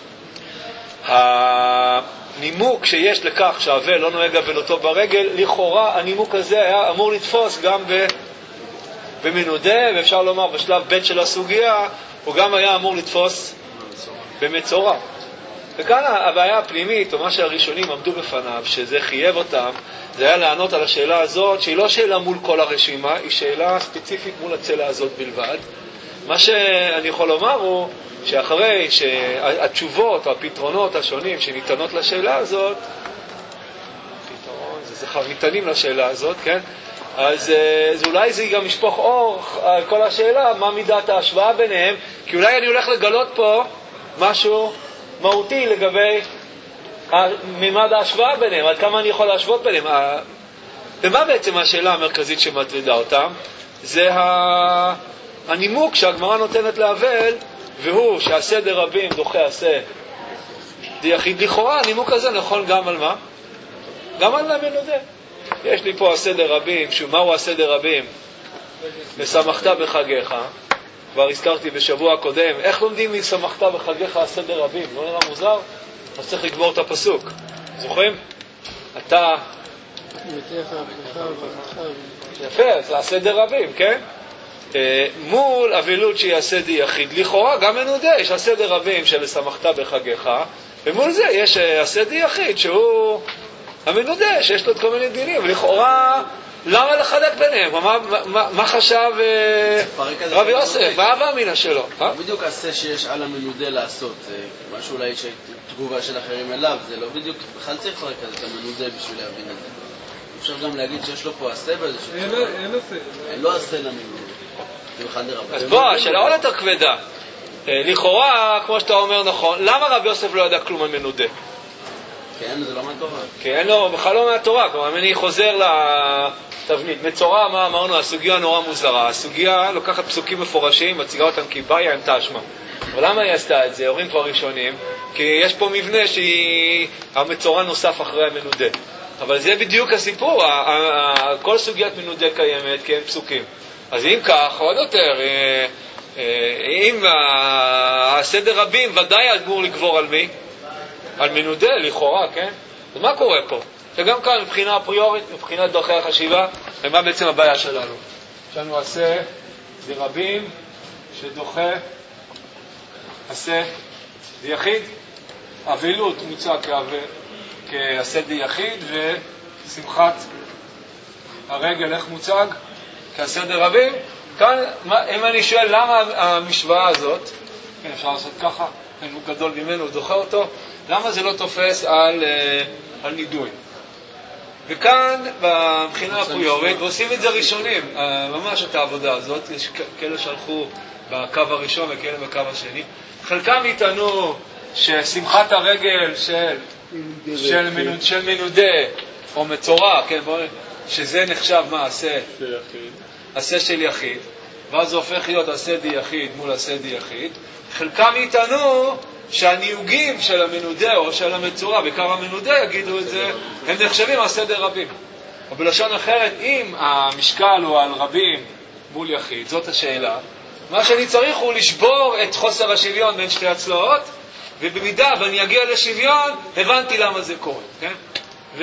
הנימוק שיש לכך שהאבל לא נוהג אבלותו ברגל, לכאורה הנימוק הזה היה אמור לתפוס גם ב... במנודה, ואפשר לומר בשלב ב' של הסוגיה, הוא גם היה אמור לתפוס במצורע. וכאן הבעיה הפנימית, או מה שהראשונים עמדו בפניו, שזה חייב אותם, זה היה לענות על השאלה הזאת, שהיא לא שאלה מול כל הרשימה, היא שאלה ספציפית מול הצלע הזאת בלבד. מה שאני יכול לומר הוא שאחרי שהתשובות או הפתרונות השונים שניתנות לשאלה הזאת, פתרון, זה זכר, ניתנים לשאלה הזאת, כן? אז, אז אולי זה גם ישפוך אור על כל השאלה, מה מידת ההשוואה ביניהם, כי אולי אני הולך לגלות פה משהו מהותי לגבי מימד ההשוואה ביניהם, עד כמה אני יכול להשוות ביניהם. ומה בעצם השאלה המרכזית שמטרידה אותם? זה הנימוק שהגמרא נותנת להבל, והוא שהסדר רבים דוחה עשה דיחיד. לכאורה הנימוק הזה נכון גם על מה? גם על המנודה. יש לי פה הסדר רבים, מהו הסדר רבים? ושמחת בחגיך. כבר הזכרתי בשבוע הקודם, איך לומדים משמחת בחגיך הסדר רבים? לא נראה מוזר? אז צריך לגמור את הפסוק. זוכרים? אתה... יפה, זה הסדר רבים, כן? מול אבילות שיעשה די יחיד. לכאורה גם מנודה, יש הסדר רבים של שמחת בחגיך, ומול זה יש הסדר די יחיד שהוא המנודה, שיש לו את כל מיני דינים. ולכאורה, למה לחלק ביניהם? מה, מה, מה חשב רבי יוסף? מה האמינה שלו? בדיוק עשה שיש על המנודה לעשות, משהו אולי שתגובה של אחרים אליו, זה לא בדיוק, בכלל צריך לפרק את המנודה בשביל להבין את זה. אפשר גם להגיד שיש לו פה עשה באיזה שוב. אין עשה. אין לו עשה למנודה. אז בוא, השאלה עוד יותר כבדה. לכאורה, כמו שאתה אומר נכון, למה רבי יוסף לא ידע כלום על מנודה? כן, זה לא מהתורה. כן, לא, בכלל לא מהתורה. כלומר, אם אני חוזר לתבנית. מצורע, מה אמרנו? הסוגיה נורא מוזרה. הסוגיה לוקחת פסוקים מפורשים, מציגה אותם כבעיה עם תשמע. אבל למה היא עשתה את זה? הורים כבר ראשונים. כי יש פה מבנה שהמצורע נוסף אחרי המנודה. אבל זה בדיוק הסיפור. כל סוגיית מנודה קיימת, כי אין פסוקים. אז אם כך, עוד יותר, אם הסדר רבים ודאי אמור לגבור על מי? על מנודה, לכאורה, כן? אז מה קורה פה? שגם כאן, מבחינה אפריורית, מבחינת דרכי החשיבה, ומה בעצם הבעיה שלנו? יש לנו עשה זה רבים שדוחה עשה זה יחיד, אבילות מוצע כעשה די יחיד, ושמחת הרגל איך מוצג? כעשה די רבים. כאן, אם אני שואל למה המשוואה הזאת, כן, אפשר לעשות ככה, הוא גדול ממנו, הוא דוחה אותו, למה זה לא תופס על, על נידוי? וכאן, מבחינה אפריורית, ועושים את זה ראשונים, ממש את העבודה הזאת, יש כאלה שהלכו בקו הראשון וכאלה בקו השני, חלקם יטענו ששמחת הרגל של, של, מנוד, של מנודה, או מצורע, כן, בוא, שזה נחשב מה עשה? עשה של יחיד, ואז זה הופך להיות עשה די יחיד מול עשה די יחיד. חלקם יטענו שהניוגים של המנודה או של המצורע בקו המנודה יגידו את זה, הם נחשבים על סדר רבים. או בלשון אחרת, אם המשקל הוא על רבים מול יחיד, זאת השאלה, מה שאני צריך הוא לשבור את חוסר השוויון בין שתי הצלעות, ובמידה ואני אגיע לשוויון, הבנתי למה זה קורה, כן? ו...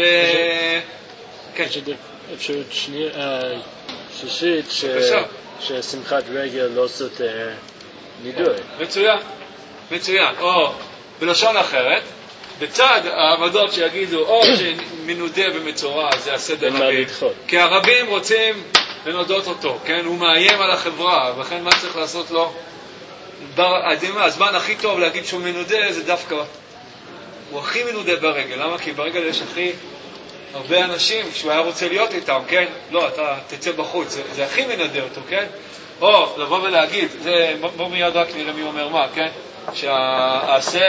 כן. אפשרות שנייה, שישית, ששמחת רגל לא סותר נידוי. מצוין, מצוין. או בלשון אחרת, בצד העבודות שיגידו, או שמנודה ומצורע זה הסדר רבים, כי הרבים רוצים לנודות אותו, כן? הוא מאיים על החברה, וכן מה צריך לעשות לו? הזמן הכי טוב להגיד שהוא מנודה זה דווקא, הוא הכי מנודה ברגל. למה? כי ברגל יש הכי הרבה אנשים שהוא היה רוצה להיות איתם, כן? לא, אתה תצא בחוץ, זה, זה הכי מנדה אותו, כן? או לבוא ולהגיד, זה, בוא מיד רק נראה מי אומר מה, כן? שהעשה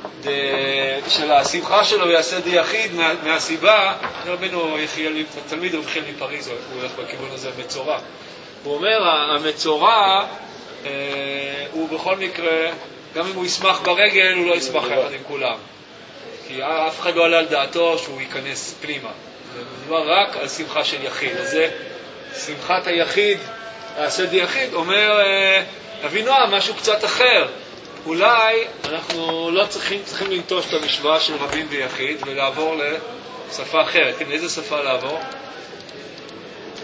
של השמחה שלו יעשה די יחיד מה, מהסיבה, רבינו יחיאל, תלמיד הוא יחיאל מפריז, הוא הולך בכיוון הזה, מצורע. הוא אומר, המצורע אה, הוא בכל מקרה, גם אם הוא ישמח ברגל, הוא לא ישמח אחד עם כולם. כי אף אחד לא עלה על דעתו שהוא ייכנס פנימה. זה מדבר רק על שמחה של יחיד. אז זה שמחת היחיד, העשה די יחיד, אומר אבינועם משהו קצת אחר. אולי אנחנו לא צריכים, צריכים לנטוש את המשוואה של רבים ויחיד ולעבור לשפה אחרת. כן, איזה שפה לעבור?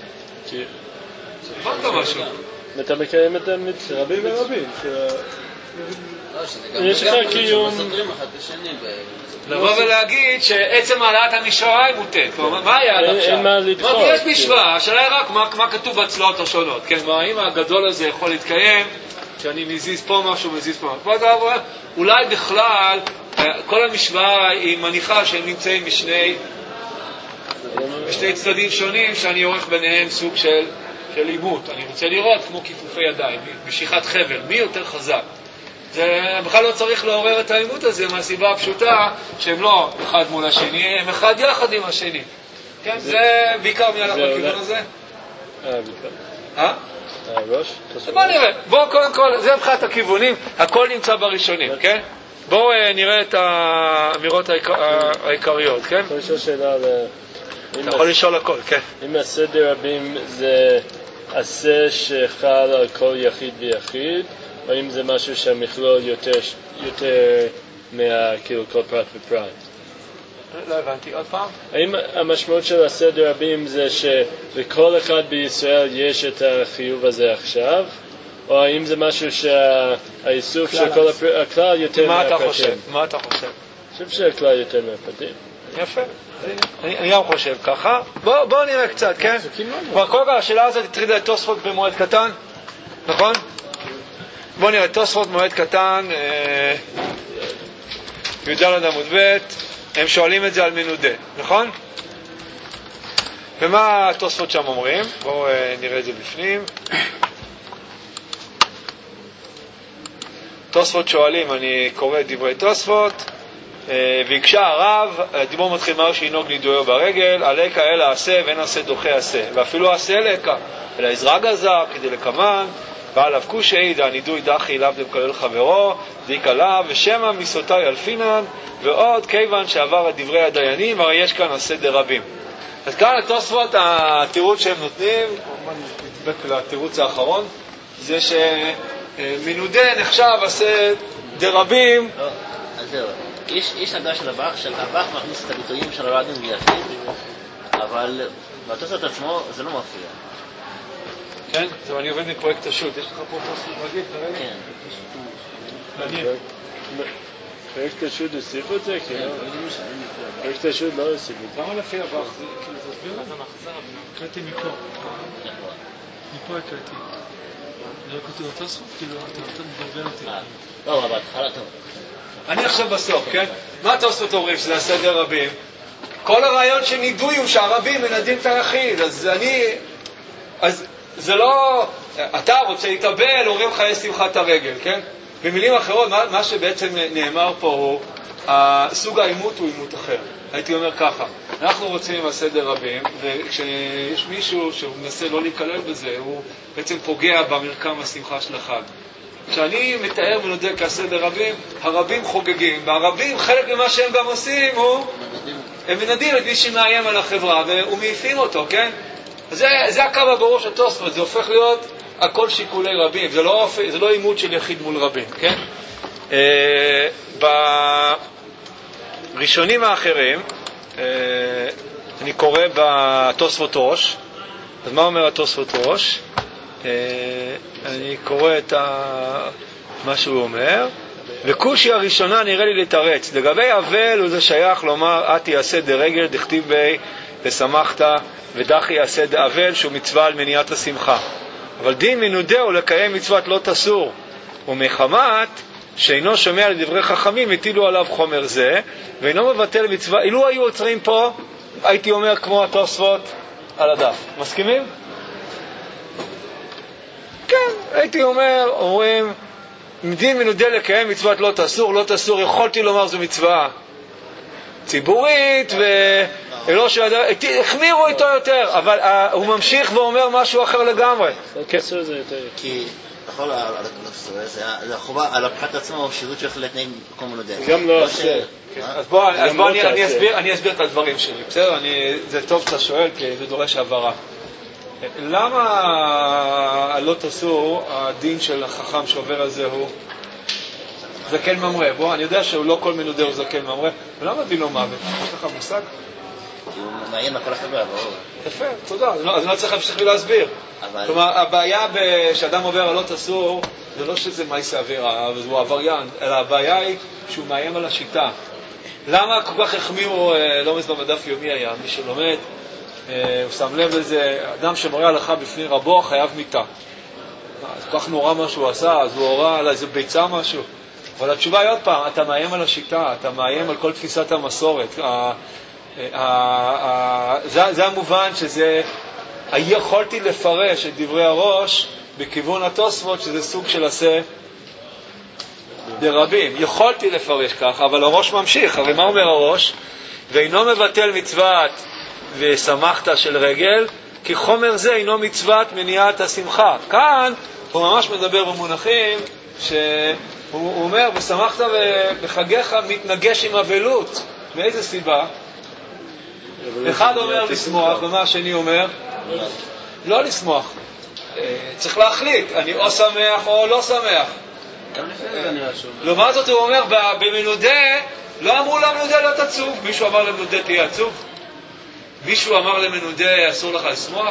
הבנת משהו? אתה מקיים את המצווה. רבים ורבים. יש לך קיום... לבוא ולהגיד שעצם העלאת המשוואה היא מוטט. מה היה עד עכשיו? אין מה לדחות. יש משוואה, השאלה היא רק מה כתוב בצלעות השונות. האם הגדול הזה יכול להתקיים, שאני מזיז פה משהו, מזיז פה משהו. אולי בכלל, כל המשוואה היא מניחה שהם נמצאים בשני בשני צדדים שונים, שאני עורך ביניהם סוג של של אימות. אני רוצה לראות כמו כיפופי ידיים, משיכת חבל, מי יותר חזק. זה בכלל לא צריך לעורר את האימות הזה מהסיבה הפשוטה שהם לא אחד מול השני, הם אחד יחד עם השני. כן, זה בעיקר מי הלך בכיוון הזה? אה, בעיקר. אה? ראש? בואו נראה. בואו קודם כל, זה מבחינת הכיוונים, הכל נמצא בראשונים, כן? בואו נראה את האמירות העיקריות, כן? אני חושב שאלה על... אתה יכול לשאול הכל, כן. אם הסדר רבים זה עשה שחל על כל יחיד ויחיד, או אם זה משהו שהמכלול יותר, יותר מה, כאילו, כל פרט ופרט. לא הבנתי, עוד פעם? האם המשמעות של הסדר רבים זה שלכל אחד בישראל יש את החיוב הזה עכשיו, או האם זה משהו שהאיסוף של כל הכלל יותר מהפרטים? מה אתה חושב? מה אתה חושב? אני חושב שהכלל יותר מהפרטים. יפה. אני גם חושב ככה. בואו נראה קצת, כן? כבר כל כך השאלה הזאת הטרידה את תוספות במועד קטן, נכון? בואו נראה, תוספות במועד קטן, י"ד עמוד ב', הם שואלים את זה על מנודה, נכון? ומה התוספות שם אומרים? בואו נראה את זה בפנים. תוספות שואלים, אני קורא את דברי תוספות. והקשה הרב, הדיבור מתחיל מהר שינוג נידויו ברגל, עליקה אלא עשה ואין עשה דוחה עשה, ואפילו עשה אליקה, אלא עזרה גזה כדי לקמן, ועליו קושי, דה נידוי דחי אליו דמקלל חברו, דיק עליו, ושמע מסותי אלפינן, ועוד כיוון שעבר את דברי הדיינים, הרי יש כאן הסדר רבים. אז כאן התוספות, התירוץ שהם נותנים, נדבק לתירוץ האחרון, זה שמנודה נחשב עשה דרבים. לא, אז זהו. יש, יש הגעה של הבח, של הבח מכניס את הביטויים של הרעדים ויחיד, אבל בתוספות עצמו זה לא מפריע. כן? טוב, אני עובד מפרויקט השו"ת. יש לך פה תוספות רגיל כרגע? כן. מעניין. פרויקט השו"ת הוסיפו את זה? פרויקט השו"ת לא הוסיפו את זה. למה לפי הבח? זה כאילו תסביר? אז המחזר, הקראתי מפה. מפה הקראתי. לא הקראתי לתוספות? כאילו, אתה נותן מבלבל אותי. לא, אבל התחלה טוב. אני עכשיו בסוף, כן? מה התוספות אומרים שזה הסדר רבים? כל הרעיון של נידוי הוא שהרבים מנדים את היחיד, אז אני... אז זה לא... אתה רוצה להתאבל, אומרים לך יש שמחת הרגל, כן? במילים אחרות, מה, מה שבעצם נאמר פה הוא, סוג האימות הוא אימות אחר. הייתי אומר ככה, אנחנו רוצים עם הסדר רבים, וכשיש מישהו שמנסה לא להיכלל בזה, הוא בעצם פוגע במרקם השמחה של החג. כשאני מתאר מנודה כסדר רבים, הרבים חוגגים, והרבים, חלק ממה שהם גם עושים הוא, הם מנדים את מי שמאיים על החברה, ומעיפים אותו, כן? זה, זה הקו הברור של תוספות, זה הופך להיות הכל שיקולי רבים, זה לא, זה לא אימות של יחיד מול רבים, כן? בראשונים האחרים, אני קורא בתוספות ראש, אז מה אומר התוספות ראש? אני קורא את מה שהוא אומר, וקושי הראשונה נראה לי לתרץ לגבי אבל, וזה שייך לומר את יעשה דרגל דכתיב בי ושמחת ודחי יעשה דאבל, שהוא מצווה על מניעת השמחה. אבל דין מנודה הוא לקיים מצוות לא תסור, ומחמת שאינו שומע לדברי חכמים הטילו עליו חומר זה, ואינו מבטל מצווה. אילו היו עוצרים פה, הייתי אומר כמו התוספות על הדף. מסכימים? כן, הייתי אומר, אומרים, דין מנודה לקיים מצוות לא תסור, לא תסור, יכולתי לומר זו מצווה ציבורית, ולא שידע, החמירו איתו יותר, אבל הוא ממשיך ואומר משהו אחר לגמרי. כסר זה יותר. כי בכל זה החובה על הפחת עצמו, הוא שירות שיכול להתנהג במקום מנודה. גם לא עושה. אז בוא אני אסביר את הדברים שלי, בסדר? זה טוב שאתה שואל, כי זה דורש הבהרה. למה לא תסור, הדין של החכם שעובר על זה הוא זקן ממרא? בוא, אני יודע שהוא לא כל מנודה הוא זקן ממרא, ולמה דינו מוות? יש לך מושג? הוא מעיין על כל החברה, ברור. יפה, תודה, אז אני לא צריך להמשיך ולהסביר. כלומר, הבעיה שאדם עובר על לא תסור, זה לא שזה מייסה אווירה, הוא עבריין, אלא הבעיה היא שהוא מאיים על השיטה. למה כל כך החמירו, לא מזמן בדף יומי היה, מי שלומד, הוא שם לב לזה, אדם שמורה הלכה בפני רבו חייב מיתה. אז כל כך נורא מה שהוא עשה, אז הוא הורה על איזה ביצה משהו. אבל התשובה היא עוד פעם, אתה מאיים על השיטה, אתה מאיים על כל תפיסת המסורת. זה המובן שזה, יכולתי לפרש את דברי הראש בכיוון התוספות, שזה סוג של עשה דרבים. יכולתי לפרש ככה, אבל הראש ממשיך. הרי מה אומר הראש? ואינו מבטל מצוות ושמחת של רגל, כי חומר זה אינו מצוות מניעת השמחה. כאן הוא ממש מדבר במונחים שהוא אומר, ושמחת בחגיך מתנגש עם אבלות. מאיזה סיבה? אחד אומר לשמוח, ומה השני אומר? לא לשמוח. צריך להחליט, אני או שמח או לא שמח. לעומת זאת הוא אומר, במנודה, לא אמרו למנודה לא תעצוב. מישהו אמר למנודה תהיה עצוב? מישהו אמר למנודה אסור לך לשמוח?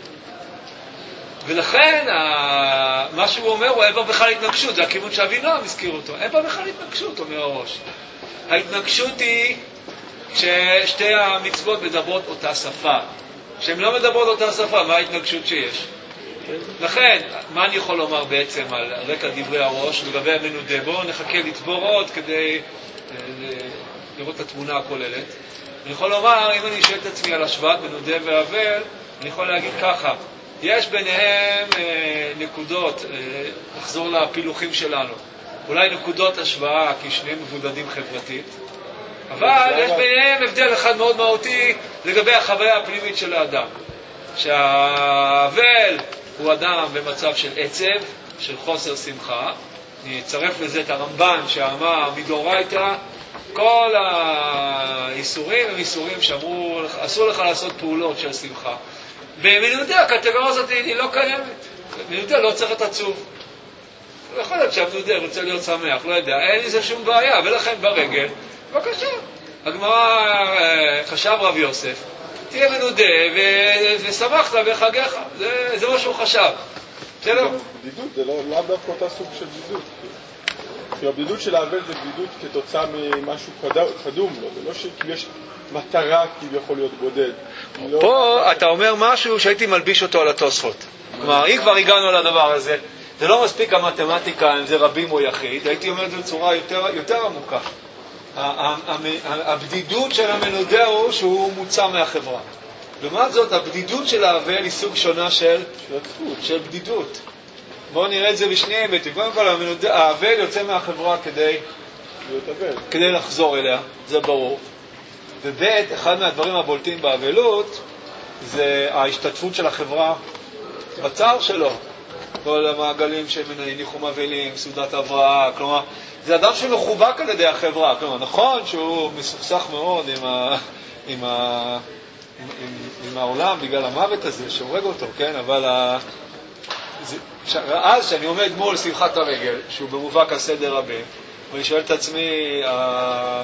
ולכן מה שהוא אומר הוא אין בה בכלל התנגשות. זה הכיוון שאבינועם הזכיר אותו. אין בה בכלל התנגשות, אומר הראש. ההתנגשות היא ששתי המצוות מדברות אותה שפה. כשהן לא מדברות אותה שפה, מה ההתנגשות שיש? לכן, מה אני יכול לומר בעצם על רקע דברי הראש לגבי המנודה? בואו נחכה לצבור עוד כדי לראות את התמונה הכוללת. אני יכול לומר, אם אני שואל את עצמי על השוואת מנודה ואבל, אני יכול להגיד ככה, יש ביניהם אה, נקודות, אה, לחזור לפילוחים שלנו, אולי נקודות השוואה, כי שניהם מבודדים חברתית, אבל יש ביניהם הבדל אחד מאוד מהותי לגבי החוויה הפנימית של האדם. שהאבל הוא אדם במצב של עצב, של חוסר שמחה. אני אצרף לזה את הרמב"ן שאמר מדאורייתא, כל האיסורים הם איסורים שאמרו, אסור לך לעשות פעולות של שמחה. במנודה הקטגוריה הזאת היא לא קיימת. במנודה לא צריך את עצוב. לא יכול להיות שהמנודה רוצה להיות שמח, לא יודע, אין לזה שום בעיה, ולכן ברגל, בבקשה. הגמרא חשב רב יוסף, תהיה מנודה ושמחת בחגיך. זה, זה מה שהוא חשב. בסדר? בדידות, זה לא, לא דווקא אותה סוג של בדידות. כי הבדידות של האבל זה בדידות כתוצאה ממשהו קדום לו, זה לא שיש מטרה כביכול להיות בודד. פה לא... אתה אומר משהו שהייתי מלביש אותו על התוספות. כלומר, אם כבר הגענו לדבר הזה, זה לא מספיק המתמטיקה, אם זה רבים או יחיד, הייתי אומר את זה בצורה יותר, יותר עמוקה. הבדידות של המנודה הוא שהוא מוצא מהחברה. לעומת זאת, הבדידות של האבל היא סוג שונה של, של בדידות. בואו נראה את זה בשני היבטים. קודם כל, האבל יוצא מהחברה כדי, כדי לחזור אליה, זה ברור. ובית, אחד מהדברים הבולטים באבלות, זה ההשתתפות של החברה בצער שלו. כל המעגלים שמניחו אבלים, סעודת הבראה, כלומר, זה אדם שמחובק על ידי החברה. כלומר, נכון שהוא מסוכסך מאוד עם, ה, עם, ה, עם, עם, עם העולם בגלל המוות הזה שהורג אותו, כן? אבל ה, זה, ש, אז שאני עומד מול שמחת הרגל, שהוא במובהק על סדר רבים, ואני שואל את עצמי, ה,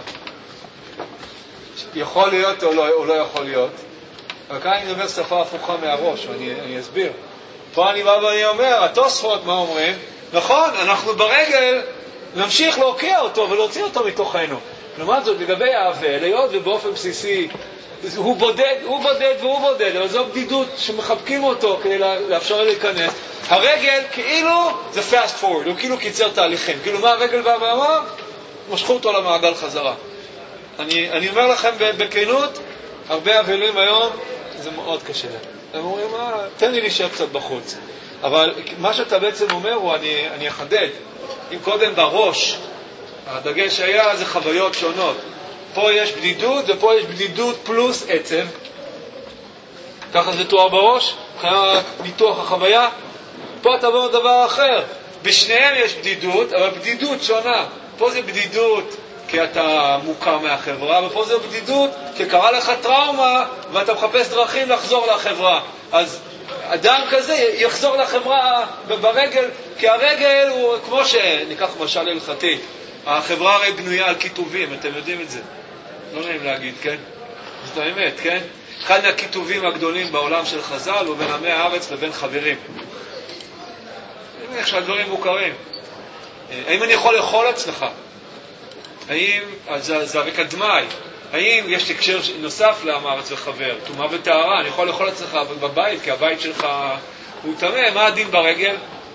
יכול להיות או לא, או לא יכול להיות? אבל כאן אני מדבר שפה הפוכה מהראש, ואני אני אסביר. פה אני בא ואני אומר, התוספות, מה אומרים? נכון, אנחנו ברגל נמשיך להוקיע אותו ולהוציא אותו מתוכנו. לעומת זאת, לגבי האבל, היות ובאופן בסיסי, הוא בודד, הוא בודד והוא בודד, אבל זו בדידות שמחבקים אותו כדי לאפשר להיכנס. הרגל כאילו זה fast forward, הוא כאילו קיצר תהליכים. כאילו מה הרגל בא ואמר? משכו אותו למעגל חזרה. אני, אני אומר לכם בכנות, הרבה אבלים היום, זה מאוד קשה להם. הם אומרים, מה, תן לי להישאר קצת בחוץ. אבל מה שאתה בעצם אומר הוא, אני, אני אחדד. אם קודם בראש, הדגש היה, זה חוויות שונות. פה יש בדידות, ופה יש בדידות פלוס עצב. ככה זה תואר בראש, ניתוח החוויה. פה אתה אומר דבר אחר. בשניהם יש בדידות, אבל בדידות שונה. פה זה בדידות כי אתה מוכר מהחברה, ופה זה בדידות כי קרה לך טראומה, ואתה מחפש דרכים לחזור לחברה. אז אדם כזה יחזור לחברה ברגל, כי הרגל הוא, כמו שניקח משל הלכתי, החברה הרי בנויה על כיתובים, אתם יודעים את זה. לא נעים להגיד, כן? זאת האמת, כן? אחד מהכיתובים הגדולים בעולם של חז"ל הוא בין עמי הארץ לבין חברים. אני מניח שהדברים מוכרים. האם אני יכול לאכול אצלך? האם, זה, זה הרקע דמי, האם יש הקשר נוסף לעם הארץ וחבר, טומאה וטהרה, אני יכול לאכול אצלך בבית, כי הבית שלך הוא טמא, מה הדין ברגל?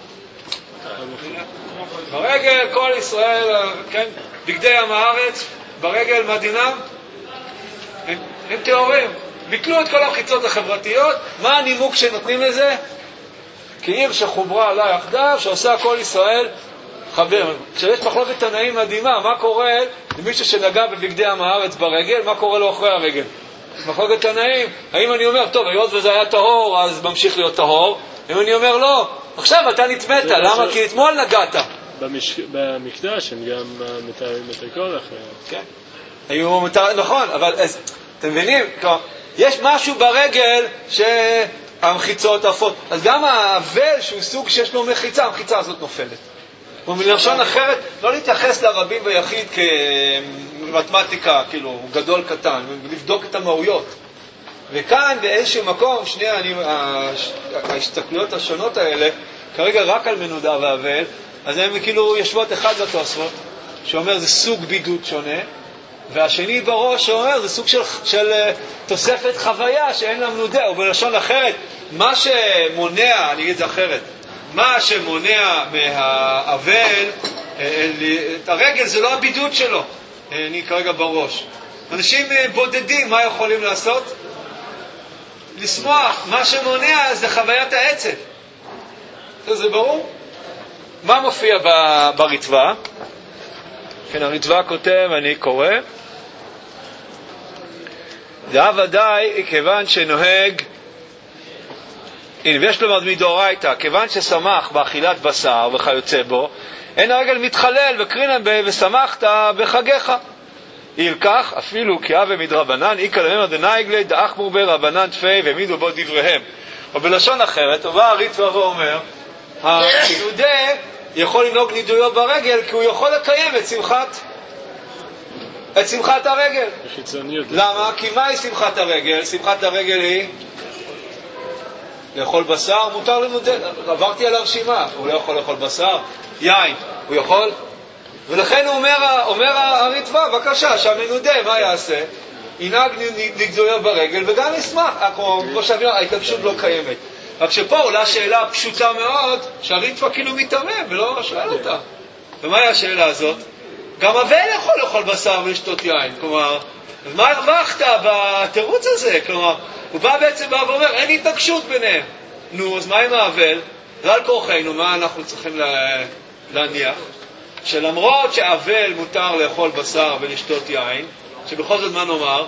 ברגל, כל ישראל, כן, בגדי עם הארץ, ברגל, מה דינם? הם, הם טהורים. ביטלו את כל המחיצות החברתיות. מה הנימוק שנותנים לזה? כי עיר שחוברה עלה יחדיו, שעושה כל ישראל חבר. כשיש מחלוקת תנאים מדהימה, מה קורה למישהו שנגע בבגדי עם הארץ ברגל, מה קורה לו אחרי הרגל? מחלוקת תנאים. האם אני אומר, טוב, היות וזה היה טהור, אז ממשיך להיות טהור? אם אני אומר, לא, עכשיו אתה נטמאת, למה? כי אתמול נגעת. במקדש הם גם מתארים את הכל אחרי. כן. היו מתארים, נכון, אבל אתם מבינים, יש משהו ברגל שהמחיצות עפות. אז גם האבל שהוא סוג שיש לו מחיצה, המחיצה הזאת נופלת. ומלשון אחרת, לא להתייחס לרבים ויחיד כמתמטיקה, כאילו, גדול קטן, ולבדוק את המהויות. וכאן באיזשהו מקום, שנייה, אני, ההסתכלויות השונות האלה, כרגע רק על מנודה ואבל, אז הן כאילו יושבות אחד לתוספות, שאומר זה סוג בידוד שונה, והשני בראש שאומר זה סוג של, של תוספת חוויה שאין לה מנודה, ובלשון אחרת, מה שמונע, אני אגיד זה אחרת, מה שמונע מהאבל, את הרגל זה לא הבידוד שלו, אני כרגע בראש. אנשים בודדים, מה יכולים לעשות? לשמוח, מה שמונע זה חוויית העצב. זה ברור? מה מופיע ברצווה? כן, הרצווה כותב, אני קורא. זה ודאי, כיוון שנוהג, הנה, ויש לומר מדאורייתא, כיוון ששמח באכילת בשר וכיוצא בו, אין הרגל מתחלל וקרינן ושמחת בחגיך. ילקח אפילו כאווה מדרבנן, איקא לממר דנייגלי דאחמור ברבנן תפי והעמידו בו דבריהם. או בלשון אחרת, ובא הרצווה ואומר, המנודה יכול לנהוג נידויו ברגל, כי הוא יכול לקיים את שמחת, את שמחת הרגל. למה? כי מהי שמחת הרגל? שמחת הרגל היא לאכול בשר, מותר לנודה. עברתי על הרשימה, הוא לא יכול לאכול בשר, יין, הוא יכול? ולכן הוא אומר, אומר הרצווה, בבקשה, שהמנודה, מה יעשה? ינהג נידויו ברגל וגם ישמח. כמו שאמר, ההתנגשות לא קיימת. רק שפה עולה שאלה פשוטה מאוד, שהרצווה כאילו מתערב ולא שואל אותה. ומהי השאלה הזאת? גם אבל יכול לאכול בשר ולשתות יין. כלומר, מה הרווחת בתירוץ הזה? כלומר, הוא בא בעצם בא ואומר, אין התנגשות ביניהם. נו, אז מה עם האבל? זה על כורחנו, מה אנחנו צריכים להניח? שלמרות שהאבל מותר לאכול בשר ולשתות יין, שבכל זאת מה נאמר?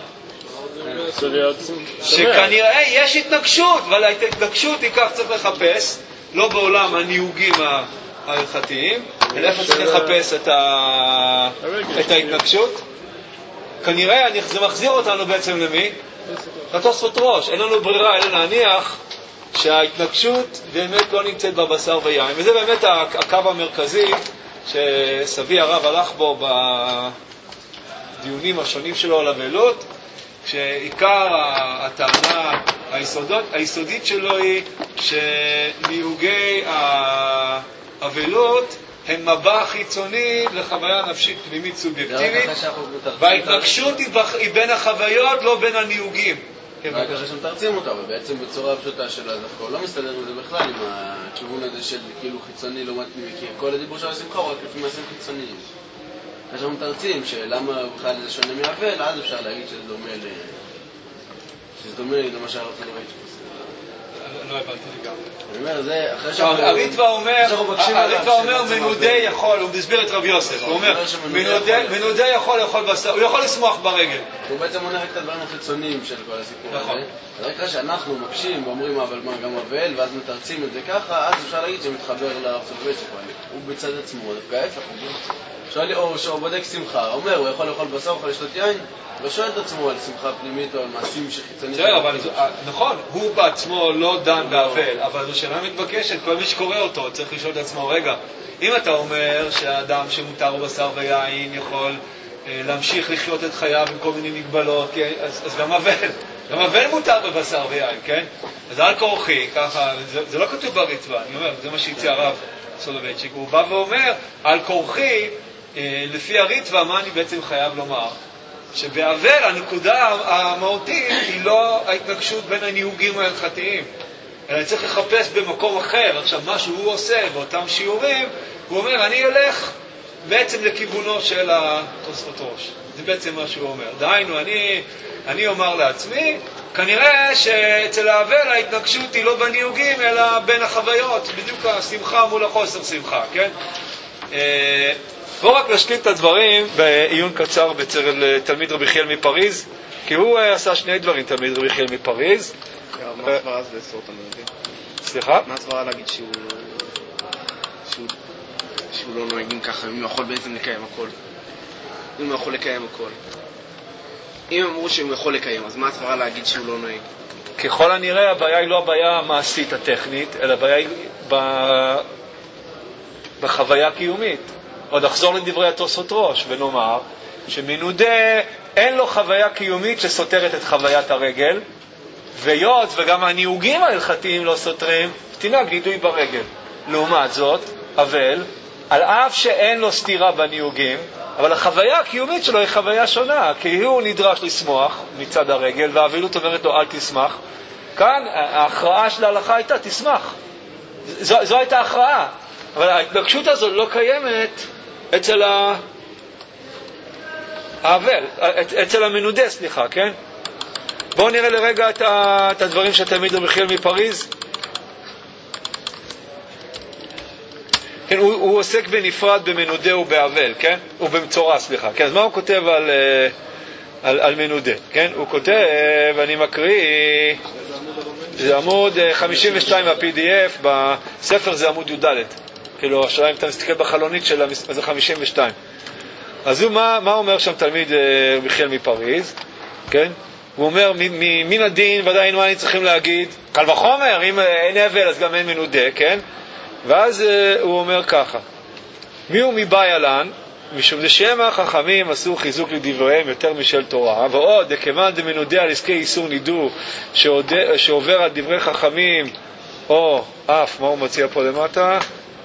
שכנראה יש התנגשות, אבל ההתנגשות היא כך צריך לחפש, לא בעולם הניהוגים ההלכתיים, אלא איפה צריך לחפש את, ה... את ההתנגשות. כנראה זה מחזיר אותנו בעצם למי? לתוספות ראש. אין לנו ברירה אלא להניח שההתנגשות באמת לא נמצאת בבשר ויין, וזה באמת הקו המרכזי שסבי הרב הלך בו בדיונים השונים שלו על אבלות, שעיקר הטענה היסודות, היסודית שלו היא שניהוגי האבלות הם מבע חיצוני לחוויה נפשית פנימית סובייקטיבית, וההתנגשות היא בין החוויות, לא בין הניהוגים. רק אחרי שמתרצים אותה, ובעצם בצורה פשוטה של הדווקא, לא מסתדר עם זה בכלל עם הכיוון הזה של כאילו חיצוני לעומת פנימי, כי כל הדיבור של השמחה הוא רק לפי מעשים חיצוניים. אחרי שמתרצים שלמה בכלל זה שונה מאבל, אז אפשר להגיד שזה דומה ל... שזה דומה למה שהרצה לא ראיתי פה. לא הבנתי לי גם. אני אומר, זה אחרי שאנחנו... הרצווה אומר, מנודה יכול, הוא מסביר את רבי יוסף, הוא אומר, מנודה יכול לאכול בשר, הוא יכול לשמוח ברגל. הוא בעצם מונה רק את הדברים החיצוניים של כל הסיפור הזה. אז רק שאנחנו מקשים ואומרים, אבל מה, גם אבל, ואז מתרצים את זה ככה, אז אפשר להגיד שמתחבר לארצות הוא בצד עצמו, דווקא ההפך, שואל, או שהוא בודק שמחה, אומר, הוא יכול לאכול בשר, הוא יכול לשתות יין, לא שואל את עצמו על שמחה פנימית או על מעשים שחיצוניים. נכון, הוא בעצמו לא דן באבל, אבל זו שאלה מתבקשת, כל מי שקורא אותו צריך לשאול את עצמו, רגע, אם אתה אומר שהאדם שמותר הוא בשר ויין יכול להמשיך לחיות את חייו עם כל מיני מגבלות, אז גם אבל, גם אבל מותר בבשר ויין, כן? אז על כורחי, ככה, זה, זה לא כתוב בריטב"א, אני אומר, זה מה שהציע הרב סולובייצ'יק, הוא בא ואומר, על כורחי, לפי הריטב"א, מה אני בעצם חייב לומר? שבאבל הנקודה המהותית היא לא ההתנגשות בין הניהוגים ההלכתיים, אלא אני צריך לחפש במקום אחר. עכשיו, מה שהוא עושה באותם שיעורים, הוא אומר, אני אלך בעצם לכיוונו של התוספות ראש. זה בעצם מה שהוא אומר. דהיינו, אני, אני אומר לעצמי, כנראה שאצל האבל ההתנגשות היא לא בניהוגים, אלא בין החוויות, בדיוק השמחה מול החוסר שמחה, כן? בואו רק נשלים את הדברים בעיון קצר בצל תלמיד רבי חיאל מפריז, כי הוא עשה שני דברים, תלמיד רבי חיאל מפריז. מה הסברה אז לאסור את המנהגים? סליחה? מה הסברה להגיד שהוא שהוא לא נוהגים ככה, אם הוא יכול בעצם לקיים הכל? אם הוא יכול לקיים הכל. אם אמרו שהוא יכול לקיים, אז מה הסברה להגיד שהוא לא נוהג? ככל הנראה הבעיה היא לא הבעיה המעשית הטכנית, אלא הבעיה היא בחוויה הקיומית. עוד נחזור לדברי התוספות ראש ונאמר שמנודה אין לו חוויה קיומית שסותרת את חוויית הרגל, ויות וגם הניהוגים ההלכתיים לא סותרים, תנהג גידוי ברגל. לעומת זאת, אבל, על אף שאין לו סתירה בניהוגים, אבל החוויה הקיומית שלו היא חוויה שונה, כי הוא נדרש לשמוח מצד הרגל, והאבילות אומרת לו אל תשמח. כאן ההכרעה של ההלכה הייתה תשמח. זו, זו הייתה ההכרעה. אבל ההתנגשות הזו לא קיימת אצל ה... האבל, אצל המנודה, סליחה, כן? בואו נראה לרגע את, ה... את הדברים שתלמיד רבי חיאל מפריז. כן, הוא, הוא עוסק בנפרד במנודה ובאבל, כן? ובמצורע, סליחה. כן, אז מה הוא כותב על, על, על מנודה? כן? הוא כותב, אני מקריא, זה עמוד חמישים ושתיים ב-פי די אף, בספר זה עמוד י"ד. כאילו, השאלה אם אתה מסתכל בחלונית של זה חמישים ושתיים. אז הוא, מה, מה אומר שם תלמיד רבי חיאל מפריז? כן? הוא אומר, מן הדין, ודאי מה אני צריכים להגיד? קל וחומר, אם אין אבל אז גם אין מנודה, כן? ואז uh, הוא אומר ככה, מי הוא מבאי עלן? משום דשמא חכמים עשו חיזוק לדבריהם יותר משל תורה, ועוד דכיוון דמנודה על עסקי איסור נידו שעובר על דברי חכמים, או אף, מה הוא מציע פה למטה?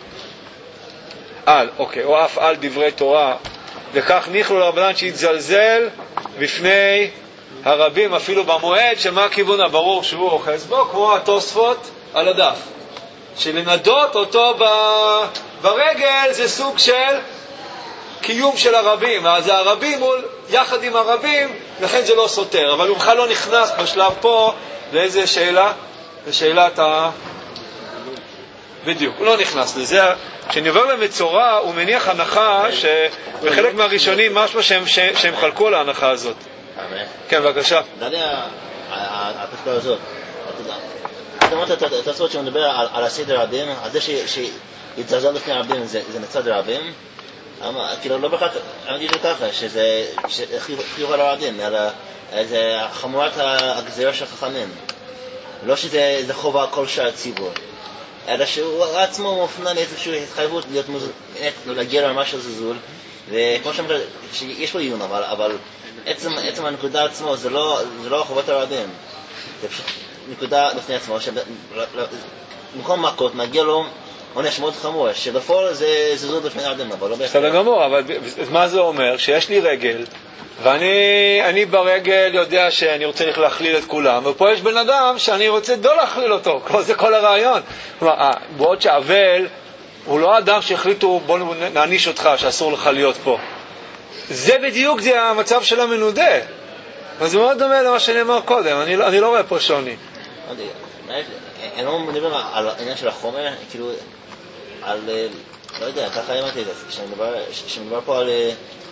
על, אוקיי, או אף על דברי תורה, וכך נכלו לרבנן שהתזלזל בפני הרבים אפילו במועד, שמה הכיוון הברור שהוא אוחז בו, כמו התוספות על הדף. שלנדות אותו ברגל זה סוג של קיום של הרבים, אז הרבים מול יחד עם הרבים, לכן זה לא סותר, אבל הוא בכלל לא נכנס בשלב פה לאיזה שאלה, לשאלת ה... בדיוק, הוא לא נכנס לזה. כשאני עובר למצורע הוא מניח הנחה שבחלק מהראשונים משהו שהם, שהם חלקו על ההנחה הזאת. כן, בבקשה. דני, הפסקה הזאת, אתה אומרת את הסוד שמדבר על הסדר רבים, על זה שיתזלזל לפני רבים זה מצד רבים, כאילו לא בכך, אני אגיד ככה, שזה חיוב על הרבים, אלא זה חמורת הגזירה של חכמים, לא שזה חובה על כל שאר הציבור, אלא שהוא עצמו מופנה לאיזושהי התחייבות להיות מוזל, להגיע לרמה של זלזול, וכמו שאומר, שיש פה עיון, אבל עצם הנקודה עצמו זה לא חובת הרבים, זה פשוט נקודה לפני עצמו, שבמקום מכות מגיע לו עונש מאוד חמור, שבפועל זה זלזול בפני הרבים, אבל לא בהכרח. בסדר גמור, אבל מה זה אומר? שיש לי רגל, ואני אני ברגל יודע שאני רוצה להכליל את כולם, ופה יש בן אדם שאני רוצה לא להכליל אותו, כמו זה כל הרעיון. בעוד שהאבל הוא לא אדם שהחליטו בוא נעניש אותך שאסור לך להיות פה. זה בדיוק זה המצב של המנודה. אז זה מאוד דומה למה שנאמר קודם, אני, אני לא רואה פה שוני. אני לא מדבר על העניין של החומר, כאילו, על, לא יודע, ככה אמרתי את זה, כשמדבר פה על,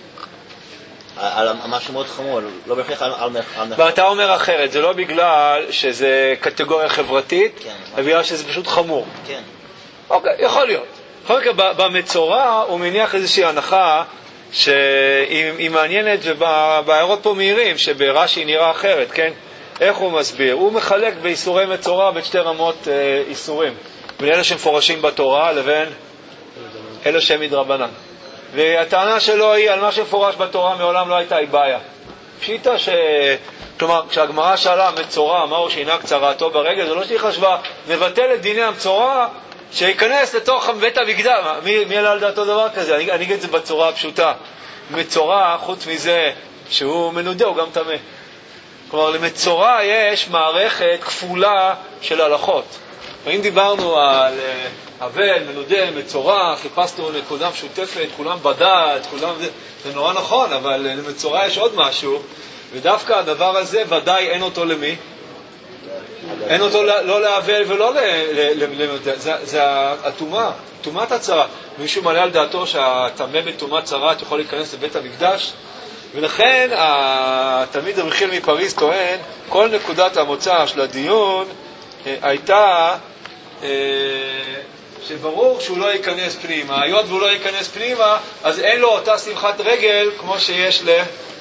על משהו מאוד חמור, לא בהכרח על, על, על... ואתה אומר אחרת, זה לא בגלל שזה קטגוריה חברתית, אלא בגלל שזה פשוט חמור. כן. אוקיי, יכול להיות. יכול להיות, במצורע הוא מניח איזושהי הנחה, שהיא מעניינת, ובהערות פה מהירים, שברש"י נראה אחרת, כן? איך הוא מסביר? הוא מחלק באיסורי מצורע בשתי רמות אה, איסורים. בין אלה שמפורשים בתורה לבין אלה שהם מדרבנן. והטענה שלו היא על מה שמפורש בתורה מעולם לא הייתה היא בעיה. פשיטה כלומר, כשהגמרא שאלה מצורע, מהו שאינה קצרתו ברגל, זה לא שהיא חשבה, נבטל את דיני המצורע, שיכנס לתוך בית המקדש. מי, מי עלה על דעתו דבר כזה? אני, אני אגיד את זה בצורה הפשוטה. מצורע, חוץ מזה שהוא מנודה, הוא גם טמא. כלומר, למצורע יש מערכת כפולה של הלכות. אם דיברנו על אבל, מנודה, מצורע, חיפשנו נקודה משותפת, כולם בדעת, כולם זה, זה נורא נכון, אבל למצורע יש עוד משהו, ודווקא הדבר הזה ודאי אין אותו למי? אין אותו לא להבל ולא למנודה. זה, זה התומה, תומת הצרת. מישהו מלא על דעתו שהטמא בתומת צרת יכול להיכנס לבית המקדש? ולכן התלמיד רבי חיל מפריז טוען, כל נקודת המוצא של הדיון הייתה שברור שהוא לא ייכנס פנימה. היות והוא לא ייכנס פנימה, אז אין לו אותה שמחת רגל כמו שיש ל...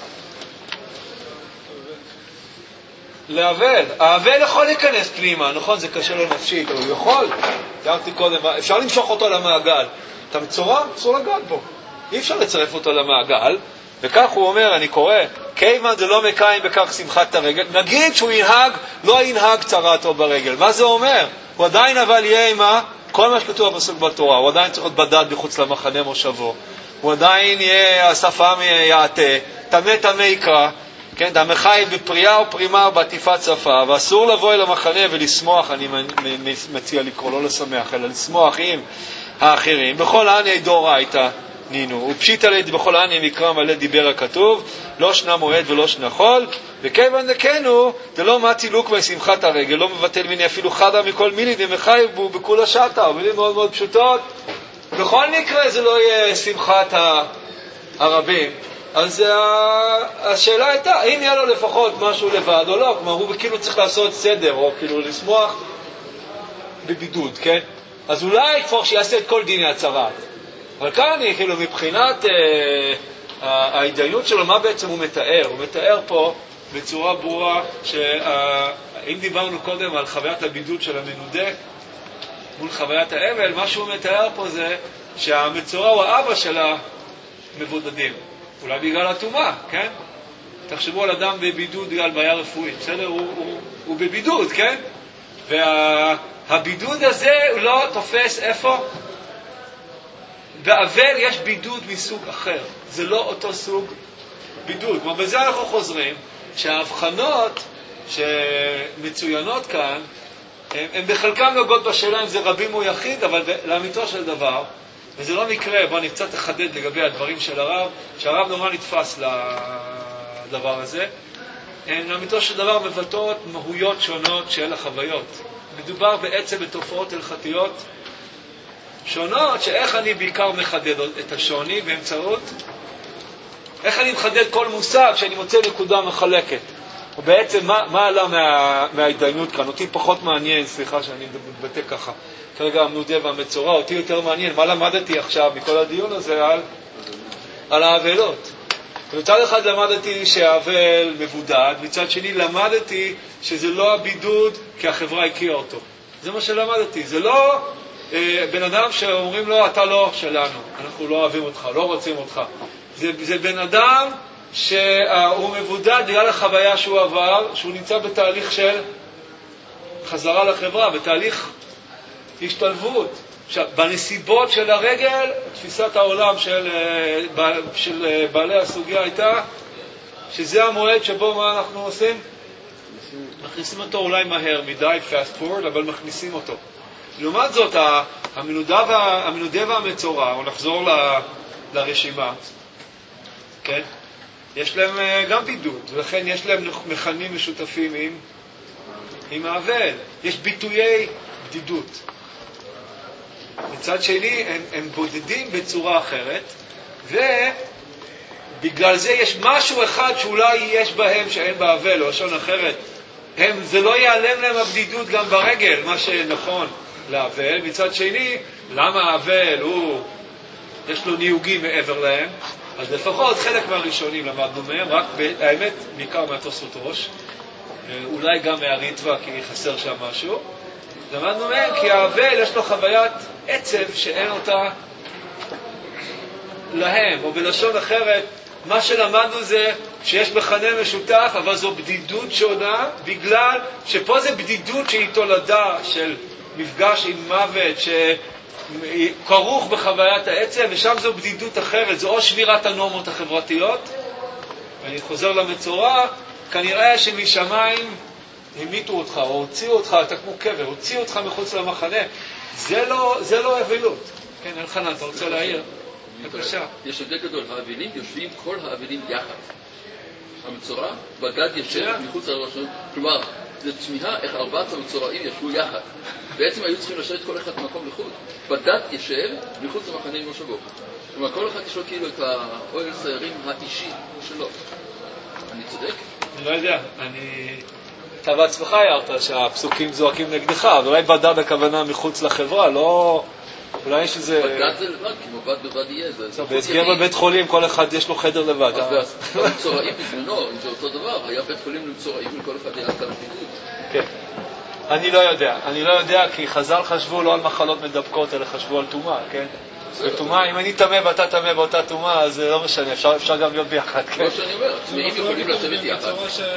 להבל. ההבל יכול להיכנס פנימה, נכון? זה קשה לו נפשית, אבל הוא יכול. תיארתי קודם, אפשר למשוך אותו למעגל. אתה מצורע? אסור לגעת בו. אי אפשר לצרף אותו למעגל. וכך הוא אומר, אני קורא, כיוון זה לא מקיים בכך שמחת הרגל, נגיד שהוא ינהג, לא ינהג צרתו ברגל. מה זה אומר? הוא עדיין אבל יהיה עם כל מה שכתוב בפסוק בתורה, הוא עדיין צריך להיות בדד בחוץ למחנה מושבו, הוא עדיין יהיה השפם יעתה, תמה תמה יקרא, כן, דמחי בפרייה ופרימה ובעטיפת שפה, ואסור לבוא אל המחנה ולשמוח, אני מציע לקרוא, לא לשמח, אלא לשמוח עם האחרים, בכל העני דאורייתא נינו, ופשיט עלי בכל העני מקרא מלא דיבר הכתוב, לא שנה מועד ולא שנה חול, וכיוון דקנו, זה לא מתי לוק בשמחת הרגל, לא מבטל מיני אפילו חדה מכל מילי, דמחי בו בכול השעתה, מילים מאוד מאוד פשוטות, בכל מקרה זה לא יהיה שמחת הרבים. אז השאלה הייתה, האם יהיה לו לפחות משהו לבד או לא, כלומר הוא כאילו צריך לעשות סדר, או כאילו לשמוח בבידוד, כן? אז אולי כבר שיעשה את כל דיני הצרת. אבל כאן היא כאילו מבחינת אה, ההתדיינות שלו, מה בעצם הוא מתאר? הוא מתאר פה בצורה ברורה, שאם דיברנו קודם על חוויית הבידוד של המנודה מול חוויית האבל, מה שהוא מתאר פה זה שהמצורע הוא האבא של המבודדים. אולי בגלל התומה, כן? תחשבו על אדם בבידוד בגלל בעיה רפואית, בסדר? הוא, הוא, הוא בבידוד, כן? והבידוד הזה הוא לא תופס איפה? באבל יש בידוד מסוג אחר. זה לא אותו סוג בידוד. כלומר, בזה אנחנו חוזרים שההבחנות שמצוינות כאן, הן בחלקם נוגעות בשאלה אם זה רבים או יחיד, אבל לאמיתו של דבר, וזה לא מקרה, בוא נקצת לחדד לגבי הדברים של הרב, שהרב נורא נתפס לדבר הזה, הן לאמיתו של דבר מבטאות מהויות שונות של החוויות. מדובר בעצם בתופעות הלכתיות שונות, שאיך אני בעיקר מחדד את השוני באמצעות, איך אני מחדד כל מושג שאני מוצא נקודה מחלקת. ובעצם מה, מה עלה מה, מההתדיינות כאן? אותי פחות מעניין, סליחה שאני מתבטא ככה. כרגע המנודה והמצורע, אותי יותר מעניין. מה למדתי עכשיו מכל הדיון הזה על, על האבלות? מצד אחד למדתי שהאבל מבודד, מצד שני למדתי שזה לא הבידוד כי החברה הכירה אותו. זה מה שלמדתי. זה לא אה, בן אדם שאומרים לו, אתה לא שלנו, אנחנו לא אוהבים אותך, לא רוצים אותך. זה, זה בן אדם שהוא מבודד בגלל החוויה שהוא עבר, שהוא נמצא בתהליך של חזרה לחברה, בתהליך השתלבות. עכשיו, בנסיבות של הרגל, תפיסת העולם של, של בעלי הסוגיה הייתה שזה המועד שבו מה אנחנו עושים? מכניסים אותו אולי מהר מדי, fast forward, אבל מכניסים אותו. לעומת זאת, המנודה וה, המנודה והמצורע, או נחזור ל, לרשימה, כן? יש להם גם בידוד, ולכן יש להם מכנים משותפים עם, עם האבל. יש ביטויי בדידות. מצד שני, הם, הם בודדים בצורה אחרת, ובגלל זה יש משהו אחד שאולי יש בהם שאין באבל, או לשון אחרת. הם, זה לא ייעלם להם הבדידות גם ברגל, מה שנכון לאבל. מצד שני, למה האבל הוא, יש לו ניוגים מעבר להם? אז לפחות חלק מהראשונים למדנו מהם, רק האמת, בעיקר מהתוספות ראש, אולי גם מהריטווה, כי חסר שם משהו. למדנו מהם כי האבל יש לו חוויית עצב שאין אותה להם, או בלשון אחרת, מה שלמדנו זה שיש מכנה משותף, אבל זו בדידות שונה, בגלל שפה זה בדידות שהיא תולדה של מפגש עם מוות, שכרוך בחוויית העצם, ושם זו בדידות אחרת, זו או שבירת הנורמות החברתיות, ואני חוזר למצורע, כנראה שמשמיים המיתו אותך, או הוציאו אותך, אתה כמו קבר, הוציאו אותך מחוץ למחנה, זה לא, זה לא אבלות. כן, אלחנן, אתה רוצה להעיר? בבקשה. יש הבדל גדול, האבלים יושבים כל האבלים יחד. המצורע, בגד יושב מחוץ לראשון, כלומר, זה תמיהה איך ארבעת המצורעים ישבו יחד. בעצם היו צריכים לשבת כל אחד במקום לחוד. בגד יושב מחוץ למחנה עם מושבו. כלומר, כל אחד יש לו כאילו את האוהל סיירים האישי שלו. אני צודק? אני לא יודע, אני... אתה בעצמך הערת שהפסוקים זועקים נגדך, אבל אולי בדד הכוונה מחוץ לחברה, לא... אולי יש איזה... בדד זה לבד, כמו בד בבד יהיה. בהסגר בבית חולים, כל אחד יש לו חדר לבד. המצורעים בזמנו, אם זה אותו דבר, היה בית חולים למצורעים וכל אחד היה כאן בידוד. כן. אני לא יודע, אני לא יודע, כי חז"ל חשבו לא על מחלות מדבקות, אלא חשבו על טומאה, כן? וטומאה, אם אני טמא ואתה טמא באותה טומאה, אז לא משנה, אפשר גם להיות ביחד, כן? כמו שאני אומר, טמאים יכולים לשבת יחד.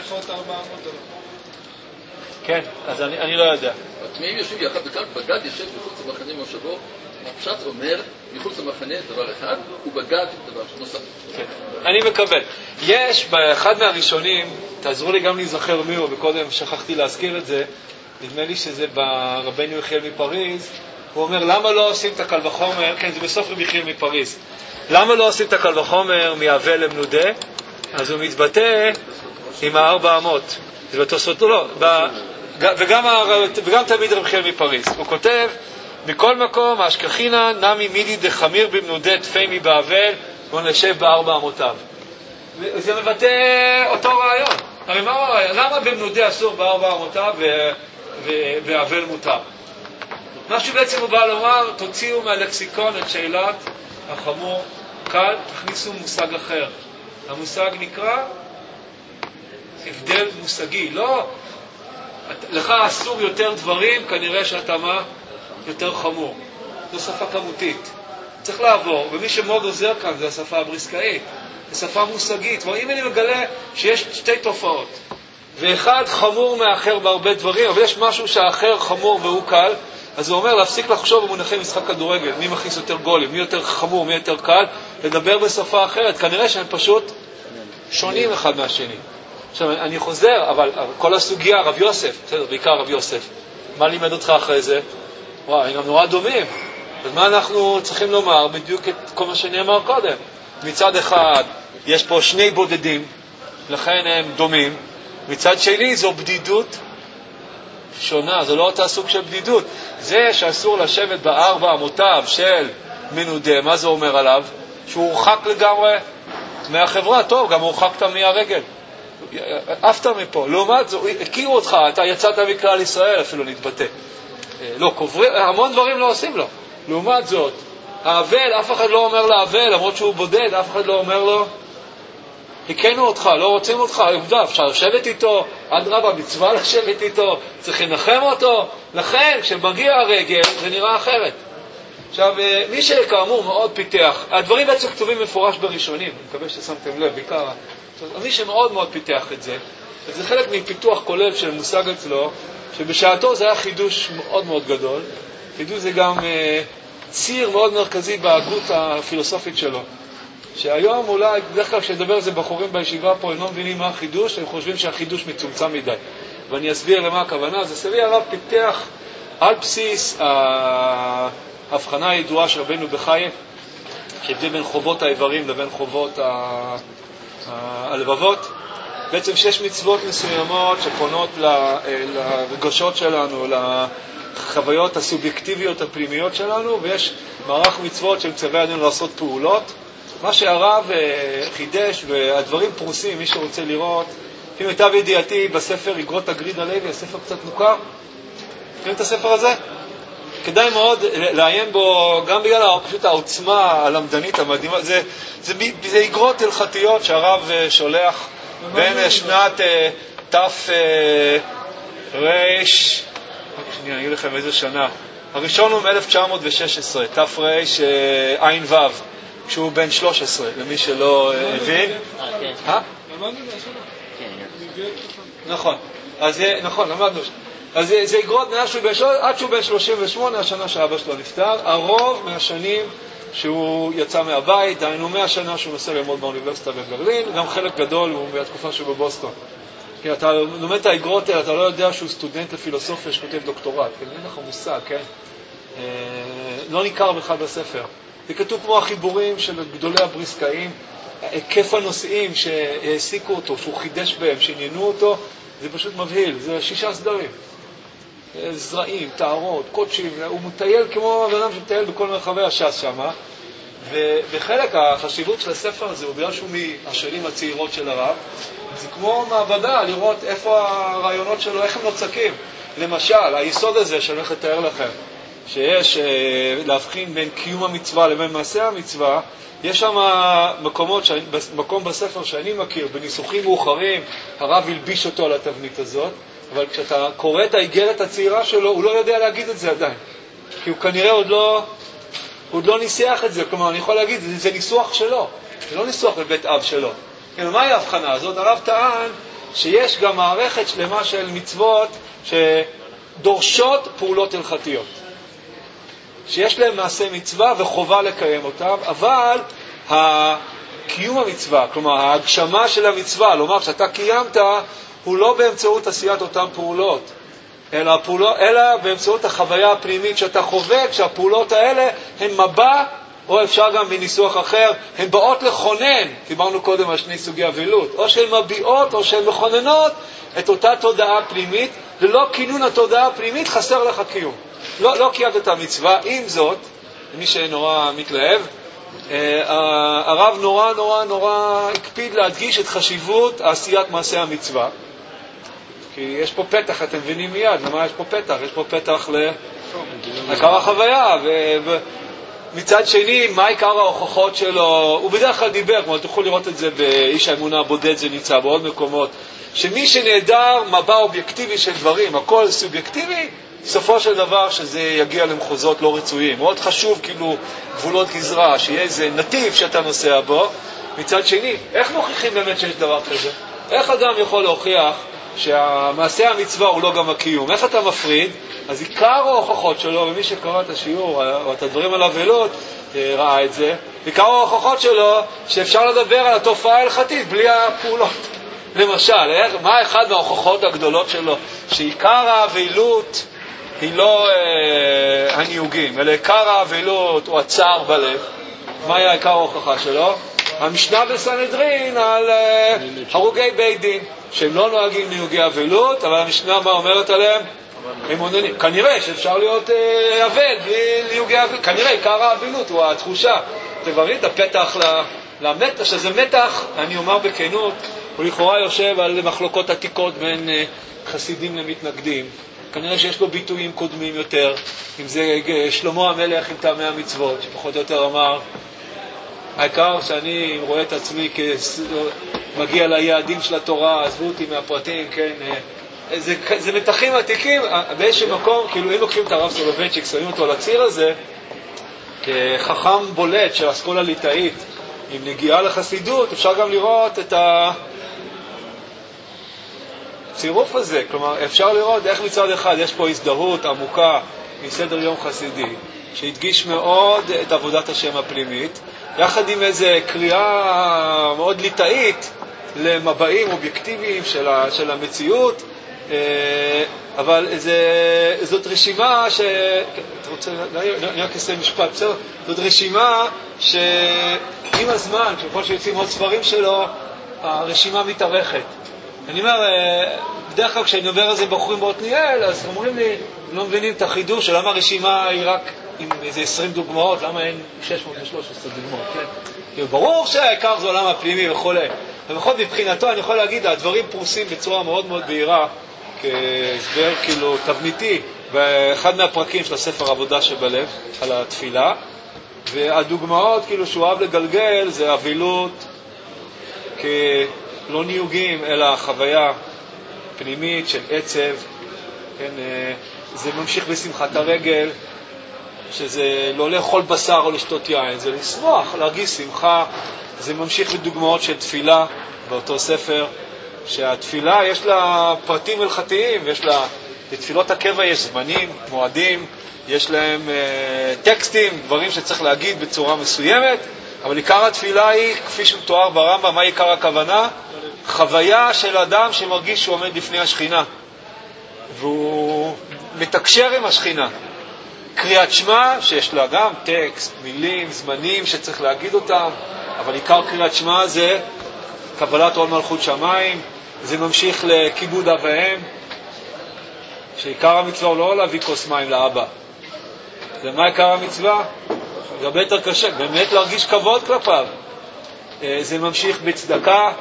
כן, אז אני לא יודע. הטמאים יושבים יחד, וכאן בגד יושב מחוץ למחנה מושבו, הפשט אומר, מחוץ למחנה דבר אחד, ובגד דבר נוסף. כן, אני מקבל. יש באחד מהראשונים, תעזרו לי גם להיזכר מי הוא, וקודם שכחתי להזכיר את זה, נדמה לי שזה ברבנו יחיאל מפריז, הוא אומר, למה לא עושים את הקל וחומר, כן, זה בסוף רבי יחיאל מפריז, למה לא עושים את הקל וחומר מאבל למנודה? אז הוא מתבטא עם הארבע אמות. זה בתוספות, לא, ב... וגם, וגם תמיד רבי יחיאל מפריז. הוא כותב, מכל מקום, האשכחינה נמי מידי דחמיר במנודה תפי מבאבל, ונשב בארבע אמותיו. זה מבטא אותו רעיון. הרי מה הרעיון? למה במנודה אסור בארבע אמותיו ואבל מותר? מה שבעצם הוא בא לומר, תוציאו מהלקסיקון את שאלת החמור, קל, תכניסו מושג אחר. המושג נקרא הבדל מושגי. לא, לך אסור יותר דברים, כנראה שאתה מה? יותר חמור. זו שפה כמותית. צריך לעבור, ומי שמאוד עוזר כאן זה השפה הבריסקאית. זו שפה מושגית. ואם אני מגלה שיש שתי תופעות, ואחד חמור מאחר בהרבה דברים, אבל יש משהו שהאחר חמור והוא קל, אז הוא אומר להפסיק לחשוב במונחי משחק כדורגל, מי מכניס יותר גולים, מי יותר חמור, מי יותר קל, לדבר בשפה אחרת. כנראה שהם פשוט שונים אחד מהשני. עכשיו, אני חוזר, אבל כל הסוגיה, רב יוסף, בסדר, בעיקר רב יוסף, מה לימד אותך אחרי זה? וואו, הם נורא דומים. אז מה אנחנו צריכים לומר? בדיוק את כל מה שנאמר קודם. מצד אחד, יש פה שני בודדים, לכן הם דומים. מצד שני, זו בדידות שונה, זה לא אותה סוג של בדידות. זה שאסור לשבת בארבע אמותיו של מנודה, מה זה אומר עליו? שהוא הורחק לגמרי מהחברה, טוב, גם הורחקת מהרגל. עפת מפה. לעומת זו, הכירו אותך, אתה יצאת מכלל ישראל, אפילו נתבטא. לא, קוברים, המון דברים לא עושים לו. לעומת זאת, האבל, אף אחד לא אומר לאבל, למרות שהוא בודד, אף אחד לא אומר לו, הכינו אותך, לא רוצים אותך, עובדה, אפשר לשבת איתו, עד רבה, מצווה לשבת איתו, צריך לנחם אותו, לכן, כשמגיע הרגל, זה נראה אחרת. עכשיו, מי שכאמור מאוד פיתח, הדברים בעצם כתובים מפורש בראשונים, אני מקווה ששמתם לב, בעיקר, מי שמאוד מאוד פיתח את זה, זה חלק מפיתוח כולל של מושג אצלו, שבשעתו זה היה חידוש מאוד מאוד גדול, חידוש זה גם ציר מאוד מרכזי בהגות הפילוסופית שלו, שהיום אולי, בדרך כלל כשנדבר על זה בחורים בישיבה פה, הם לא מבינים מה החידוש, הם חושבים שהחידוש מצומצם מדי. ואני אסביר למה הכוונה. אז הסבי הרב פיתח על בסיס ההבחנה הידועה של רבנו בחיי, שהבדיל בין חובות האיברים לבין חובות הלבבות. בעצם שש מצוות מסוימות שפונות לרגשות שלנו, לחוויות הסובייקטיביות הפנימיות שלנו, ויש מערך מצוות שמצווה עלינו לעשות פעולות. מה שהרב חידש, והדברים פרוסים, מי שרוצה לראות, לפי מיטב ידיעתי בספר איגרות הגריד הלוי, הספר קצת מוכר. מכירים את הספר הזה? כדאי מאוד לעיין בו, גם בגלל פשוט העוצמה הלמדנית המדהימה. זה, זה, זה איגרות הלכתיות שהרב שולח בין שנת תף רש, אני אגיד לכם איזה שנה. הראשון הוא מ-אלף תשע מאות ושש עשרה, תף רש עין וו. שהוא בן שלוש עשרה, למי שלא הבין. למדנו את זה השנה. נכון, אז נכון, למדנו. אז זה, זה יגרות עד שהוא בן שלושים ושמונה, השנה שאבא שלו נפטר. הרוב מהשנים שהוא יצא מהבית, דהיינו מהשנה שהוא נסע ללמוד באוניברסיטה בברלין, גם חלק גדול הוא מהתקופה שהוא בבוסטון. כי אתה לומד את האגרות האלה, אתה לא יודע שהוא סטודנט לפילוסופיה שכותב דוקטורט, כי אין לך מושג, כן? אה, לא ניכר בכלל בספר. זה כתוב כמו החיבורים של גדולי הבריסקאים, היקף הנושאים שהעסיקו אותו, שהוא חידש בהם, שעניינו אותו, זה פשוט מבהיל, זה שישה סדרים. זרעים, טהרות, קודשים, הוא מטייל כמו אדם שמטייל בכל מרחבי הש"ס שם, ובחלק החשיבות של הספר הזה הוא בגלל שהוא מהשנים הצעירות של הרב, זה כמו מעבדה לראות איפה הרעיונות שלו, איך הם נוצקים. למשל, היסוד הזה שאני הולך לתאר לכם, שיש להבחין בין קיום המצווה לבין מעשה המצווה, יש שם מקומות, שאני, מקום בספר שאני מכיר, בניסוחים מאוחרים, הרב הלביש אותו על התבנית הזאת, אבל כשאתה קורא את האיגרת הצעירה שלו, הוא לא יודע להגיד את זה עדיין. כי הוא כנראה עוד לא, הוא עוד לא ניסח את זה. כלומר, אני יכול להגיד, זה, זה ניסוח שלו. זה לא ניסוח בבית אב שלו. כן, מהי ההבחנה הזאת? הרב טען שיש גם מערכת שלמה של מצוות שדורשות פעולות הלכתיות. שיש להם מעשה מצווה וחובה לקיים אותם, אבל קיום המצווה, כלומר ההגשמה של המצווה, לומר שאתה קיימת, הוא לא באמצעות עשיית אותן פעולות, אלא, פעולות, אלא באמצעות החוויה הפנימית שאתה חווה, כשהפעולות האלה הן מבע, או אפשר גם בניסוח אחר, הן באות לכונן, דיברנו קודם על שני סוגי אבילות, או שהן מביעות או שהן מכוננות את אותה תודעה פנימית, ללא כינון התודעה הפנימית חסר לך קיום. לא, לא קיימת את המצווה. עם זאת, מי שנורא מתלהב, הרב נורא נורא נורא הקפיד להדגיש את חשיבות עשיית מעשה המצווה. כי יש פה פתח, אתם מבינים מיד, למה יש פה פתח? יש פה פתח לעיקר החוויה, ומצד שני, מה עיקר ההוכחות שלו? הוא בדרך כלל דיבר, כמו תוכלו לראות את זה באיש האמונה הבודד, זה נמצא בעוד מקומות, שמי שנהדר מבע אובייקטיבי של דברים, הכל סובייקטיבי, סופו של דבר שזה יגיע למחוזות לא רצויים. מאוד חשוב כאילו גבולות גזרה, שיהיה איזה נתיב שאתה נוסע בו. מצד שני, איך מוכיחים באמת שיש דבר כזה? איך אדם יכול להוכיח שהמעשה המצווה הוא לא גם הקיום? איך אתה מפריד? אז עיקר ההוכחות שלו, ומי שקרא את השיעור או את הדברים על אבלות ראה את זה, עיקר ההוכחות שלו שאפשר לדבר על התופעה ההלכתית בלי הפעולות. למשל, מה אחד מההוכחות הגדולות שלו? שעיקר האבלות היא לא אה, הניוגים, אלא עיקר האבלות הוא הצער בלב. מה היה עיקר ההוכחה שלו? המשנה בסנהדרין על אה, הרוגי בית דין, שהם לא נוהגים ניוגי אבלות, אבל המשנה מה אומרת עליהם? הם עוננים. כנראה שאפשר להיות אה, אבל בלי ניוגי אבלות. כנראה עיקר האבלות הוא התחושה. תבריא את הפתח למתח, שזה מתח, אני אומר בכנות, הוא לכאורה יושב על מחלוקות עתיקות בין אה, חסידים למתנגדים. כנראה שיש לו ביטויים קודמים יותר, אם זה שלמה המלך עם טעמי המצוות, שפחות או יותר אמר, העיקר שאני רואה את עצמי כמגיע ליעדים של התורה, עזבו אותי מהפרטים, כן, זה, זה מתחים עתיקים, באיזשהו מקום, כאילו אם לוקחים את הרב סולובייצ'יק, שמים אותו על הציר הזה, כחכם בולט של אסכולה ליטאית, עם נגיעה לחסידות, אפשר גם לראות את ה... צירוף הזה, כלומר אפשר לראות איך מצד אחד יש פה הזדהות עמוקה מסדר יום חסידי שהדגיש מאוד את עבודת השם הפנימית, יחד עם איזה קריאה מאוד ליטאית למבעים אובייקטיביים של, ה, של המציאות, אבל זה, זאת רשימה ש... אתה רוצה, אני רק אעשה משפט, בסדר? זאת רשימה שעם הזמן, ככל שיוצאים עוד ספרים שלו, הרשימה מתארכת. אני אומר, בדרך כלל כשאני אומר על זה בחורים בעתניאל, אז אומרים לי, לא מבינים את החידוש של למה הרשימה היא רק עם איזה עשרים דוגמאות, למה אין שש מאות ושלוש עשרה דוגמאות, כן? ברור שהעיקר זה עולם הפנימי וכו'. ובכל מבחינתו אני יכול להגיד, הדברים פרוסים בצורה מאוד מאוד בהירה, כהסבר כאילו תבניתי, באחד מהפרקים של הספר עבודה שבלב, על התפילה, והדוגמאות כאילו שהוא אוהב לגלגל, זה אבילות, כ... לא ניוגים, אלא חוויה פנימית של עצב, כן, זה ממשיך בשמחת הרגל, שזה לא לאכול בשר או לשתות יין, זה לשמוח, להרגיש שמחה. זה ממשיך בדוגמאות של תפילה באותו ספר, שהתפילה יש לה פרטים הלכתיים, ויש לה, לתפילות הקבע יש זמנים, מועדים, יש להם אה, טקסטים, דברים שצריך להגיד בצורה מסוימת, אבל עיקר התפילה היא, כפי שמתואר ברמב"ם, מה עיקר הכוונה? חוויה של אדם שמרגיש שהוא עומד לפני השכינה, והוא מתקשר עם השכינה. קריאת שמע, שיש לה גם טקסט, מילים, זמנים שצריך להגיד אותם, אבל עיקר קריאת שמע זה קבלת עול מלכות שמיים. זה ממשיך לכיבוד אב ואם, שעיקר המצווה הוא לא להביא כוס מים לאבא. זה מה עיקר המצווה? זה הרבה יותר קשה, באמת להרגיש כבוד כלפיו. זה ממשיך בצדקה,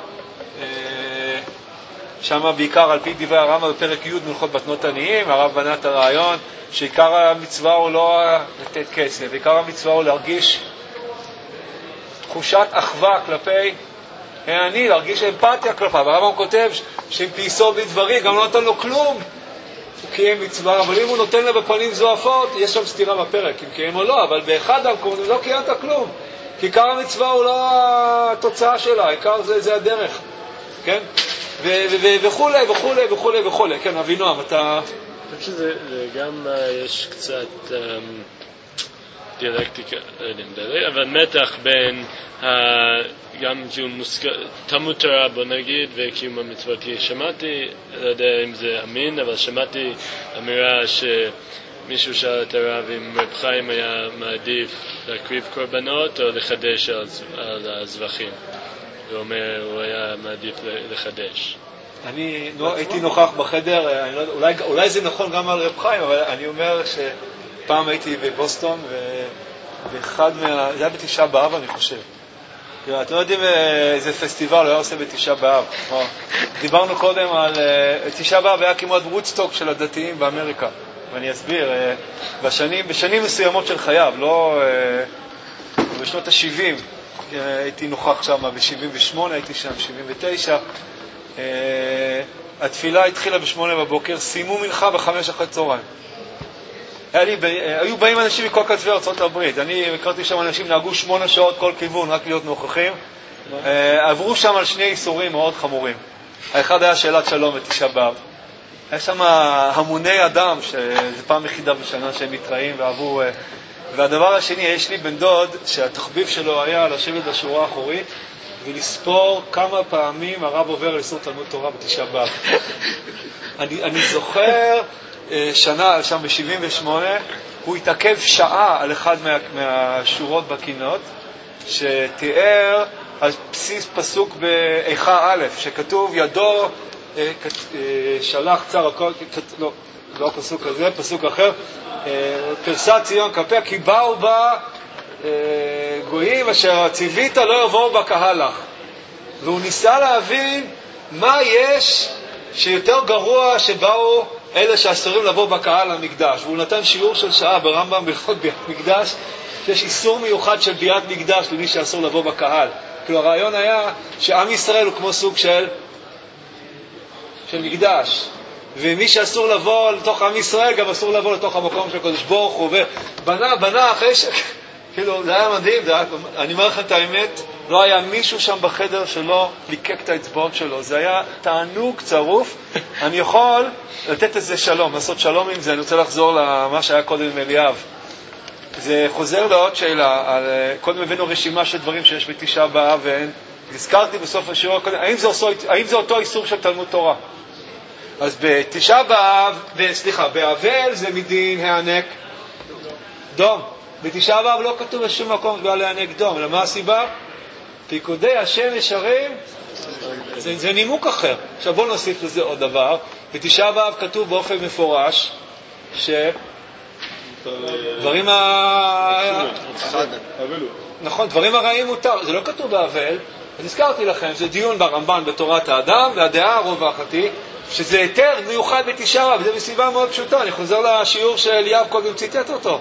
שם בעיקר על פי דברי הרמב"ם בפרק י' מלכות בתנות עניים, הרב בנה את הרעיון שעיקר המצווה הוא לא לתת כסף, עיקר המצווה הוא להרגיש תחושת אחווה כלפי העני, להרגיש אמפתיה כלפיו. הרמב"ם כותב שאם פייסו בדברי גם לא נותן לו כלום, הוא קיים מצווה, אבל אם הוא נותן לו בפנים זועפות, יש שם סתירה בפרק, אם קיים או לא, אבל באחד המקומות לא קיימת כלום, כי עיקר המצווה הוא לא התוצאה שלה, עיקר זה, זה הדרך, כן? וכו' וכו' וכו' וכו'. כן, אבינועם, אתה... אני חושב שזה גם יש קצת דיאלקטיקה, אבל מתח בין גם תלמוד תורה, בוא נגיד, וקיום המצוות. כי שמעתי, לא יודע אם זה אמין, אבל שמעתי אמירה שמישהו שאל את הרב אם רב חיים היה מעדיף להקריב קורבנות או לחדש על הזבחים. הוא אומר, הוא היה מעדיף לחדש. אני הייתי נוכח בחדר, אולי, אולי זה נכון גם על רב חיים, אבל אני אומר שפעם הייתי בבוסטון, ואחד מה... זה היה בתשעה באב, אני חושב. אתם לא יודעים איזה פסטיבל הוא היה עושה בתשעה באב. דיברנו קודם על... תשעה באב היה כמעט וודסטוק של הדתיים באמריקה. ואני אסביר, בשנים, בשנים מסוימות של חייו, לא... בשנות ה-שבעים, הייתי נוכח שם ב-שבעים ושמונה, הייתי שם ב-שבעים ותשע. התפילה התחילה בשמונה בבוקר, סיימו מנחה בחמש אחרי צהריים. לי, היו באים אנשים מכל כתבי ארצות הברית. אני הכרתי שם אנשים נהגו שמונה שעות כל כיוון רק להיות נוכחים. עברו שם על שני איסורים מאוד חמורים. האחד היה שאלת שלום ותשעה באב. היה שם המוני אדם, שזו פעם יחידה בשנה שהם מתראים ועברו. והדבר השני, יש לי בן דוד שהתחביב שלו היה לשבת בשורה האחורית ולספור כמה פעמים הרב עובר על איסור תלמוד תורה בתשעה באב. אני, אני זוכר שנה, שם ב-שבעים ושמונה, הוא התעכב שעה על אחד מה, מהשורות בקינות, שתיאר על בסיס פסוק באיכה א', שכתוב ידו שלח צר הכל, לא, לא הפסוק הזה, פסוק אחר, פרסה ציון כפיה, כי באו בה גויים אשר ציווית לא יבואו בקהל לך. והוא ניסה להבין מה יש שיותר גרוע שבאו אלה שאסורים לבוא בקהל למקדש. והוא נתן שיעור של שעה ברמב"ם בהלכות ביאת מקדש, שיש איסור מיוחד של ביאת מקדש למי שאסור לבוא בקהל. כאילו הרעיון היה שעם ישראל הוא כמו סוג של של מקדש, ומי שאסור לבוא לתוך עם ישראל גם אסור לבוא לתוך המקום של קדוש ברוך הוא. ובנה בנה אחרי ש... כאילו זה היה מדהים, זה היה... אני אומר לכם את האמת, לא היה מישהו שם בחדר שלא ליקק את האצבעות שלו. זה היה תענוג צרוף. אני יכול לתת איזה שלום, לעשות שלום עם זה. אני רוצה לחזור למה שהיה קודם עם אליאב. זה חוזר לעוד שאלה. על... קודם הבאנו רשימה של דברים שיש בתשעה באב, ואין. הזכרתי בסוף השיעור הקודם, האם זה, אותו... האם זה אותו איסור של תלמוד תורה? אז בתשעה באב, סליחה, באבל זה מדין הענק דום. בתשעה באב לא כתוב בשום מקום בא להענק דום. למה הסיבה? פיקודי השם ישרים, זה, זה נימוק אחר. עכשיו בואו נוסיף לזה עוד דבר. בתשעה באב כתוב באופן מפורש ש... דברים ה... נכון, דברים הרעים מותר. זה לא כתוב באבל. אז הזכרתי לכם, זה דיון ברמב"ן בתורת האדם, והדעה הרווחתי, שזה היתר מיוחד בתשעה באב. זה מסיבה מאוד פשוטה. אני חוזר לשיעור של אליאב קודם ציטט אותו.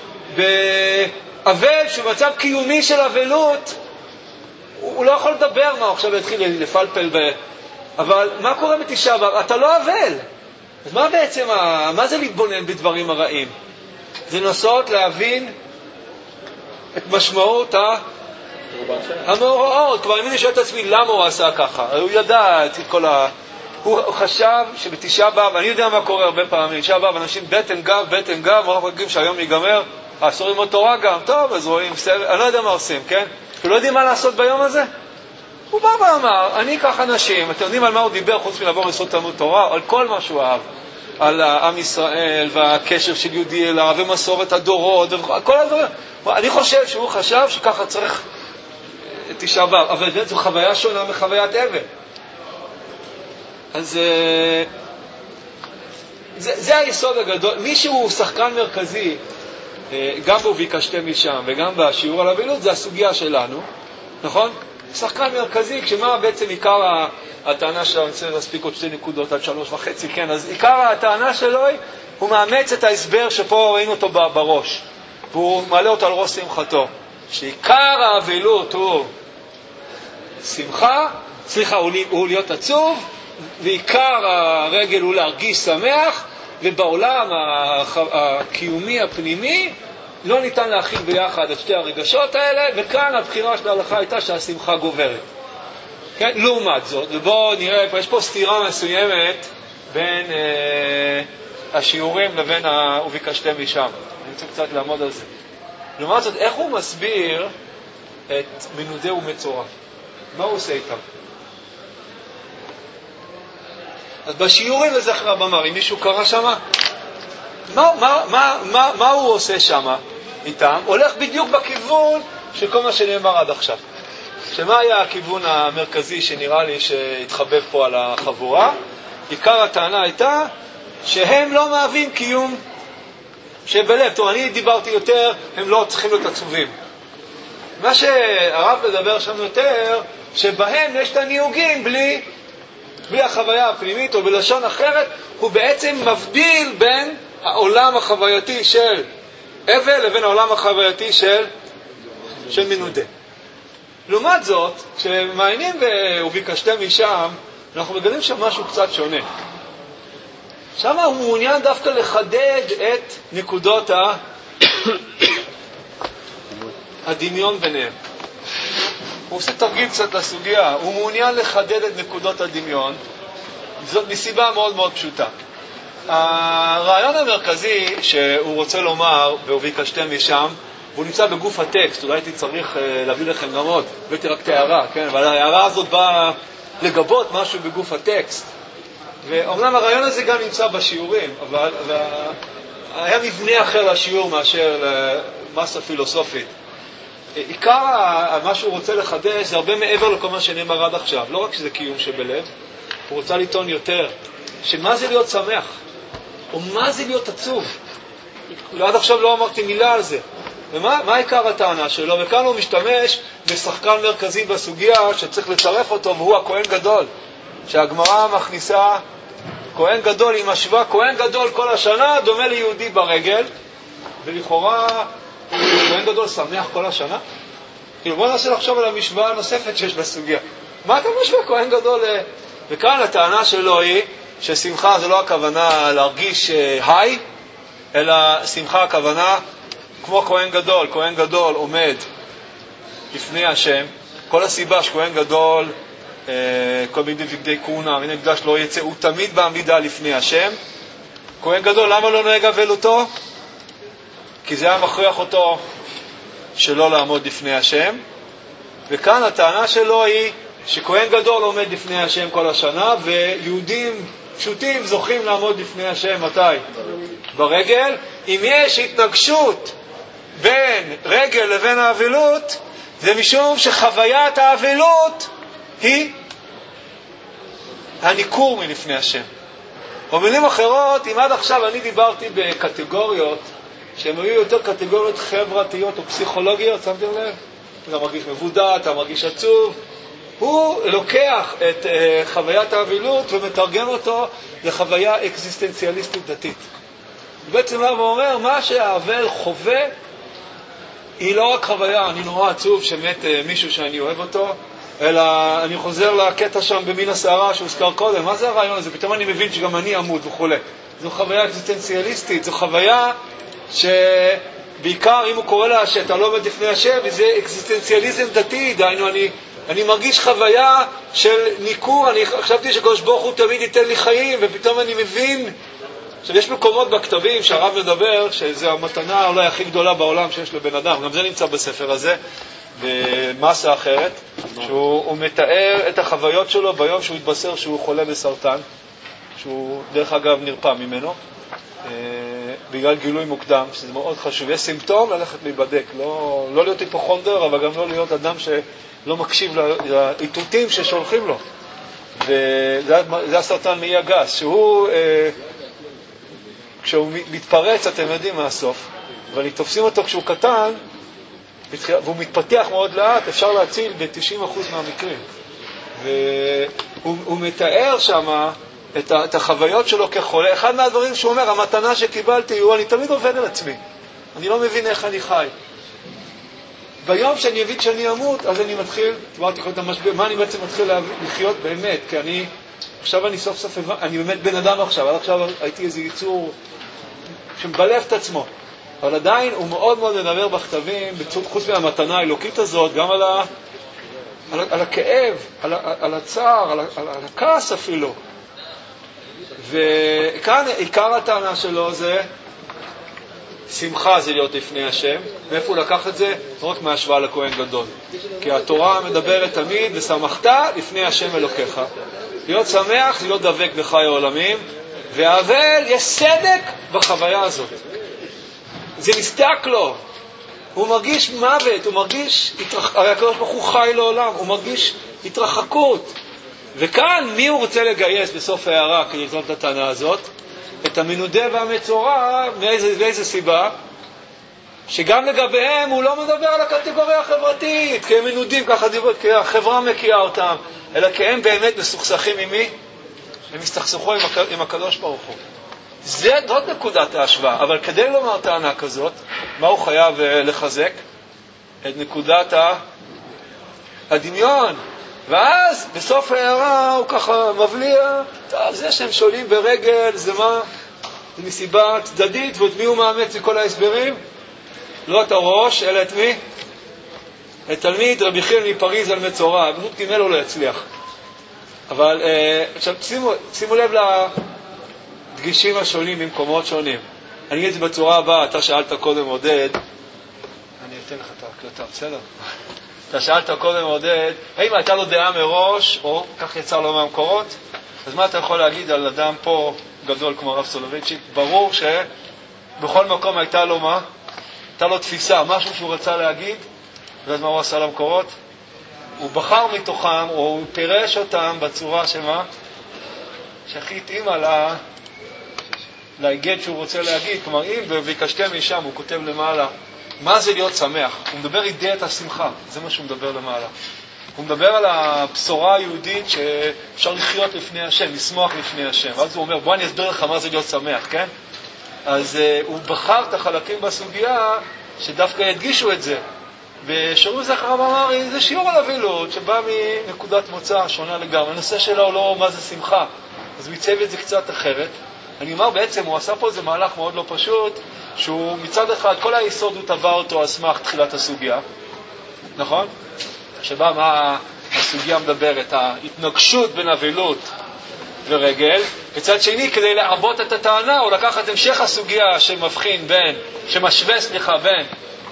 באבל, שהוא מצב קיומי של אבלות, הוא לא יכול לדבר מה, עכשיו יתחיל לפלפל ב... אבל מה קורה בתשעה באב? אתה לא אבל. אז מה בעצם, מה זה להתבונן בדברים הרעים? זה לנסות להבין את משמעות המאורעות. כבר אני שואל את עצמי למה הוא עשה ככה. הוא ידע את כל ה... הוא חשב שבתשעה באב, אני יודע מה קורה הרבה פעמים, תשעה באב, אנשים בטן גב, בטן גב, אנחנו חושבים שהיום ייגמר, אסור ללמוד תורה גם, טוב, אז רואים, אני לא יודע מה עושים, כן? אתם לא יודעים מה לעשות ביום הזה? הוא בא ואמר, אני אקח אנשים, אתם יודעים על מה הוא דיבר חוץ מלעבור לעשות תלמוד תורה? על כל מה שהוא אהב, על עם ישראל והקשר של יהודי אליו ומסורת הדורות וכל הדברים. אני חושב שהוא חשב שככה צריך תשעה באב, אבל זו חוויה שונה מחוויית אבל. אז זה, זה היסוד הגדול. מי שהוא שחקן מרכזי גם בו ביקשתם משם וגם בשיעור על אבילות, זה הסוגיה שלנו, נכון? שחקן מרכזי, כשמה בעצם עיקר הטענה שלו, אני רוצה להספיק עוד שתי נקודות עד שלוש וחצי, כן, אז עיקר הטענה שלו הוא מאמץ את ההסבר שפה ראינו אותו בראש, והוא מעלה אותו על ראש שמחתו, שעיקר האבילות הוא שמחה, סליחה, הוא, הוא להיות עצוב, ועיקר הרגל הוא להרגיש שמח, ובעולם הקיומי הפנימי לא ניתן להכיל ביחד את שתי הרגשות האלה, וכאן הבחירה של ההלכה הייתה שהשמחה גוברת. כן? לעומת זאת, ובואו נראה, יש פה סתירה מסוימת בין אה, השיעורים לבין ה... וביקשתם משם. אני רוצה קצת לעמוד על זה. לעומת זאת, איך הוא מסביר את מנודה ומצורע? מה הוא עושה איתם? אז בשיעורים לזכר הבמר, אם מישהו קרא שמה, מה, מה, מה, מה, מה הוא עושה שמה איתם? הולך בדיוק בכיוון של כל מה שנאמר עד עכשיו. שמה היה הכיוון המרכזי שנראה לי שהתחבב פה על החבורה? עיקר הטענה הייתה שהם לא מהווים קיום שבלב. טוב, אני דיברתי יותר, הם לא צריכים להיות עצובים. מה שהרב מדבר שם יותר, שבהם יש את הניוגים בלי... בלי החוויה הפנימית, או בלשון אחרת, הוא בעצם מבדיל בין העולם החווייתי של אבל לבין העולם החווייתי של, של מנודה. לעומת זאת, כשמעיינים וביקשתם משם, אנחנו מגלים שם משהו קצת שונה. שם הוא מעוניין דווקא לחדד את נקודות ה... הדמיון ביניהם. הוא עושה תרגיל קצת לסוגיה, הוא מעוניין לחדד את נקודות הדמיון, זאת מסיבה מאוד מאוד פשוטה. הרעיון המרכזי שהוא רוצה לומר, וביקשתם משם, והוא נמצא בגוף הטקסט, אולי הייתי צריך להביא לכם גם עוד, הבאתי רק את ההערה, כן? אבל ההערה הזאת באה לגבות משהו בגוף הטקסט. ואומנם הרעיון הזה גם נמצא בשיעורים, אבל היה מבנה אחר לשיעור מאשר למסה פילוסופית. עיקר מה שהוא רוצה לחדש זה הרבה מעבר לכל מה שנאמר עד עכשיו. לא רק שזה קיום שבלב, הוא רוצה לטעון יותר שמה זה להיות שמח או מה זה להיות עצוב. עד עכשיו לא אמרתי מילה על זה. ומה מה עיקר הטענה שלו? וכאן הוא משתמש בשחקן מרכזי בסוגיה שצריך לצרף אותו, והוא הכהן גדול, שהגמרא מכניסה כהן גדול. היא משווה כהן גדול כל השנה דומה ליהודי ברגל, ולכאורה כהן גדול שמח כל השנה? כאילו בוא ננסה לחשוב על המשוואה הנוספת שיש בסוגיה. מה אתה משווה כהן גדול? וכאן הטענה שלו היא ששמחה זה לא הכוונה להרגיש היי, אלא שמחה הכוונה כמו כהן גדול. כהן גדול עומד לפני השם. כל הסיבה שכהן גדול, כל מיני בגדי כהונה, מיני מקדש לא יצא, הוא תמיד בעמידה לפני השם. כהן גדול, למה לא נוהג אבלותו? כי זה היה מכריח אותו שלא לעמוד לפני השם. וכאן הטענה שלו היא שכהן גדול עומד לפני השם כל השנה, ויהודים פשוטים זוכים לעמוד לפני השם מתי? ברגל. אם יש התנגשות בין רגל לבין האבלות, זה משום שחוויית האבלות היא הניכור מלפני השם. במילים אחרות, אם עד עכשיו אני דיברתי בקטגוריות שהן היו יותר קטגוריות חברתיות או פסיכולוגיות, שמתם לב? אתה מרגיש מבודד, אתה מרגיש עצוב. הוא לוקח את uh, חוויית האבילות ומתרגם אותו לחוויה אקזיסטנציאליסטית דתית. בעצם הוא אומר, מה שהאבל חווה היא לא רק חוויה, אני נורא עצוב שמת uh, מישהו שאני אוהב אותו, אלא אני חוזר לקטע שם במין הסערה שהוזכר קודם. מה זה הרעיון הזה? פתאום אני מבין שגם אני עמוד וכו'. זו חוויה אקזיסטנציאליסטית, זו חוויה שבעיקר אם הוא קורא לה שאתה לא עומד לפני השם, וזה אקזיסטנציאליזם דתי, דהיינו, אני, אני מרגיש חוויה של ניכור, אני חשבתי שקדוש ברוך הוא תמיד ייתן לי חיים, ופתאום אני מבין, עכשיו יש מקומות בכתבים שהרב מדבר, שזה המתנה אולי הכי גדולה בעולם שיש לבן אדם, גם זה נמצא בספר הזה, במסה אחרת, שהוא מתאר את החוויות שלו ביום שהוא התבשר שהוא חולה בסרטן, שהוא דרך אגב נרפא ממנו, בגלל גילוי מוקדם, שזה מאוד חשוב. יש סימפטום ללכת להיבדק, לא, לא להיות היפוכונדר, אבל גם לא להיות אדם שלא מקשיב לאיתותים ששולחים לו. וזה הסרטן מעי הגס, שהוא, כשהוא מתפרץ, אתם יודעים מהסוף, אבל תופסים אותו כשהוא קטן, והוא מתפתח מאוד לאט, אפשר להציל ב-תשעים אחוז מהמקרים. והוא מתאר שמה את, את החוויות שלו כחולה. אחד מהדברים שהוא אומר, המתנה שקיבלתי הוא, אני תמיד עובד על עצמי. אני לא מבין איך אני חי. ביום שאני מבין שאני אמות, אז אני מתחיל, תברתי את המשבר, מה אני בעצם מתחיל לחיות באמת? כי אני, עכשיו אני סוף סוף, אני באמת בן אדם עכשיו, עד עכשיו הייתי איזה ייצור שמבלף את עצמו. אבל עדיין הוא מאוד מאוד מדבר בכתבים, חוץ מהמתנה האלוקית הזאת, גם על, ה, על, על הכאב, על, על הצער, על, על, על הכעס אפילו. וכאן עיקר הטענה שלו זה שמחה זה להיות לפני השם. מאיפה הוא לקח את זה? רק מהשוואה לכהן גדול. כי התורה מדברת תמיד, ושמחת לפני השם אלוקיך. להיות שמח, להיות דבק בחיי העולמים, והאבל יש סדק בחוויה הזאת. זה נסתק לו. הוא מרגיש מוות, הוא מרגיש, הרי הקדוש ברוך הוא חי לעולם, הוא מרגיש התרחקות. וכאן מי הוא רוצה לגייס בסוף הערה כדי לזאת את הטענה הזאת? את המנודה והמצורע, מאיזה, מאיזה סיבה? שגם לגביהם הוא לא מדבר על הקטגוריה החברתית, כי הם מנודים ככה דיבות, כי החברה מקיאה אותם, אלא כי הם באמת מסוכסכים עם מי? הם מסתכסכו עם, עם הקדוש ברוך הוא. זה, זאת נקודת ההשוואה, אבל כדי לומר טענה כזאת, מה הוא חייב לחזק? את נקודת הדמיון. ואז בסוף הערה הוא ככה מבליע, טוב, זה שהם שואלים ברגל, זה מה? זה מסיבה צדדית, ואת מי הוא מאמץ מכל ההסברים? לא את הראש, אלא את מי? את תלמיד רבי חיל מפריז על מצורע, בנות גימל הוא לא יצליח. אבל עכשיו שימו, שימו לב לדגישים השונים במקומות שונים. אני אגיד את זה בצורה הבאה, אתה שאלת קודם עודד, אני אתן לך את ההקלטה, בסדר? אתה שאלת קודם עודד, האם הייתה לו דעה מראש, או כך יצא לו מהמקורות? אז מה אתה יכול להגיד על אדם פה גדול כמו הרב סולובייצ'יק? ברור שבכל מקום הייתה לו מה? הייתה לו תפיסה, משהו שהוא רצה להגיד, ואז מה הוא עשה למקורות? הוא בחר מתוכם, או הוא פירש אותם בצורה שמה? שהכי התאימה לה, להיגד שהוא רוצה להגיד. כלומר, אם וביקשתם משם, הוא כותב למעלה, מה זה להיות שמח? הוא מדבר אידיית השמחה, זה מה שהוא מדבר למעלה. הוא מדבר על הבשורה היהודית שאפשר לחיות לפני השם, לשמוח לפני השם. אז הוא אומר, בוא אני אסביר לך מה זה להיות שמח, כן? אז uh, הוא בחר את החלקים בסוגיה שדווקא ידגישו את זה. ושיעור זכר המאמרי זה שיעור על אבילות שבא מנקודת מוצא שונה לגמרי. הנושא שלו הוא לא מה זה שמחה, אז הוא ייצב את זה קצת אחרת. אני אומר בעצם, הוא עשה פה איזה מהלך מאוד לא פשוט, שהוא מצד אחד, כל היסוד הוא טבע אותו על סמך תחילת הסוגיה, נכון? שבה מה הסוגיה מדברת, ההתנגשות בין אבילות ורגל. בצד שני, כדי לעבות את הטענה, הוא לקח את המשך הסוגיה שמבחין בין, שמשווה סליחה בין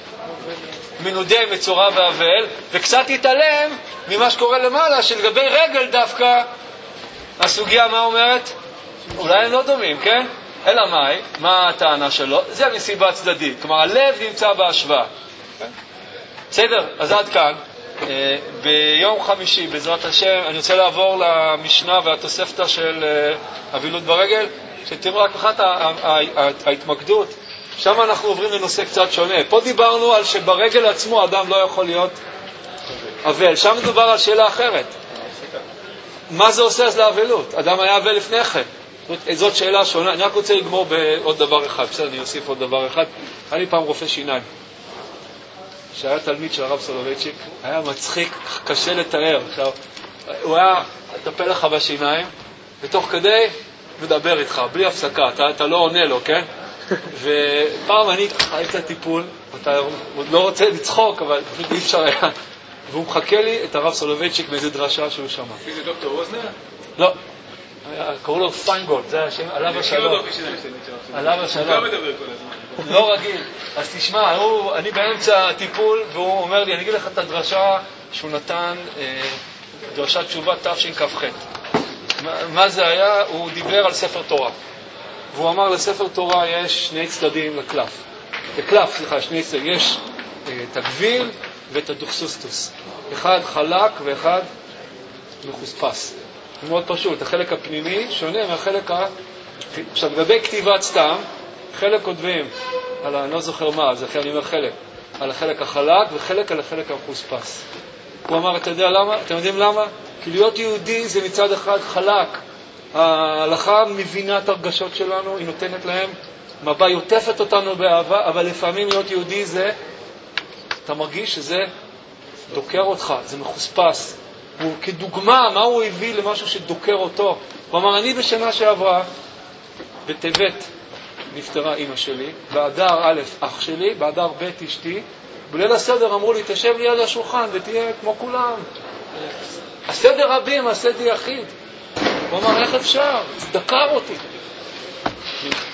מנודי מצורע ואבל, וקצת יתעלם ממה שקורה למעלה, שלגבי רגל דווקא, הסוגיה מה אומרת? אולי הם לא דומים, כן? אלא מה? מה הטענה שלו? זה מסיבה צדדית. כלומר, הלב נמצא בהשוואה. בסדר? אז עד כאן. ביום חמישי, בעזרת השם, אני רוצה לעבור למשנה והתוספתא של אבילות ברגל, שתראו רק אחת ההתמקדות. שם אנחנו עוברים לנושא קצת שונה. פה דיברנו על שברגל עצמו אדם לא יכול להיות אבל. שם מדובר על שאלה אחרת. מה זה עושה אז לאבלות? אדם היה אבל לפני כן. זאת שאלה שונה. אני רק רוצה לגמור בעוד דבר אחד. בסדר, אני אוסיף עוד דבר אחד. היה לי פעם רופא שיניים, שהיה תלמיד של הרב סולובייצ'יק. היה מצחיק, קשה לתאר. עכשיו, הוא היה מטפל לך בשיניים, ותוך כדי מדבר איתך, בלי הפסקה. אתה, אתה לא עונה לו, כן? ופעם אני חי קצת טיפול, אתה עוד לא רוצה לצחוק, אבל פשוט אי אפשר היה. והוא מחכה לי את הרב סולובייצ'יק מאיזה דרשה שהוא שמע. זה דוקטור רוזנר? לא. קראו לו פיינגולד, זה השם, עליו השלום. עליו השלום. הוא גם מדבר כל הזמן. לא רגיל. אז תשמע, אני באמצע הטיפול, והוא אומר לי, אני אגיד לך את הדרשה שהוא נתן, דרשת תשובה תשכ"ח. מה זה היה? הוא דיבר על ספר תורה. והוא אמר לספר תורה יש שני צדדים לקלף. לקלף, סליחה, שני צדדים. יש את הגביל ואת הדוכסוסטוס. אחד חלק ואחד מחוספס. זה מאוד פשוט. החלק הפנימי שונה מהחלק ה... עכשיו, לגבי כתיבת סתם, חלק כותבים על, אני לא זוכר מה, זה אחרי אני אומר חלק, על החלק החלק וחלק על החלק המחוספס. הוא אמר, אתה יודע למה? אתם יודעים למה? כי להיות יהודי זה מצד אחד חלק. ההלכה מבינה את הרגשות שלנו, היא נותנת להם מבע, היא עוטפת אותנו באהבה, אבל לפעמים להיות יהודי זה, אתה מרגיש שזה דוקר אותך, זה מחוספס. הוא כדוגמה, מה הוא הביא למשהו שדוקר אותו? הוא אמר, אני בשנה שעברה, בטבת נפטרה אמא שלי, באדר א' אח שלי, באדר ב' אשתי, בליל הסדר אמרו לי, תשב לי על השולחן ותהיה כמו כולם. הסדר רבים, הסדר יחיד. הוא אמר, איך אפשר? זה דקר אותי.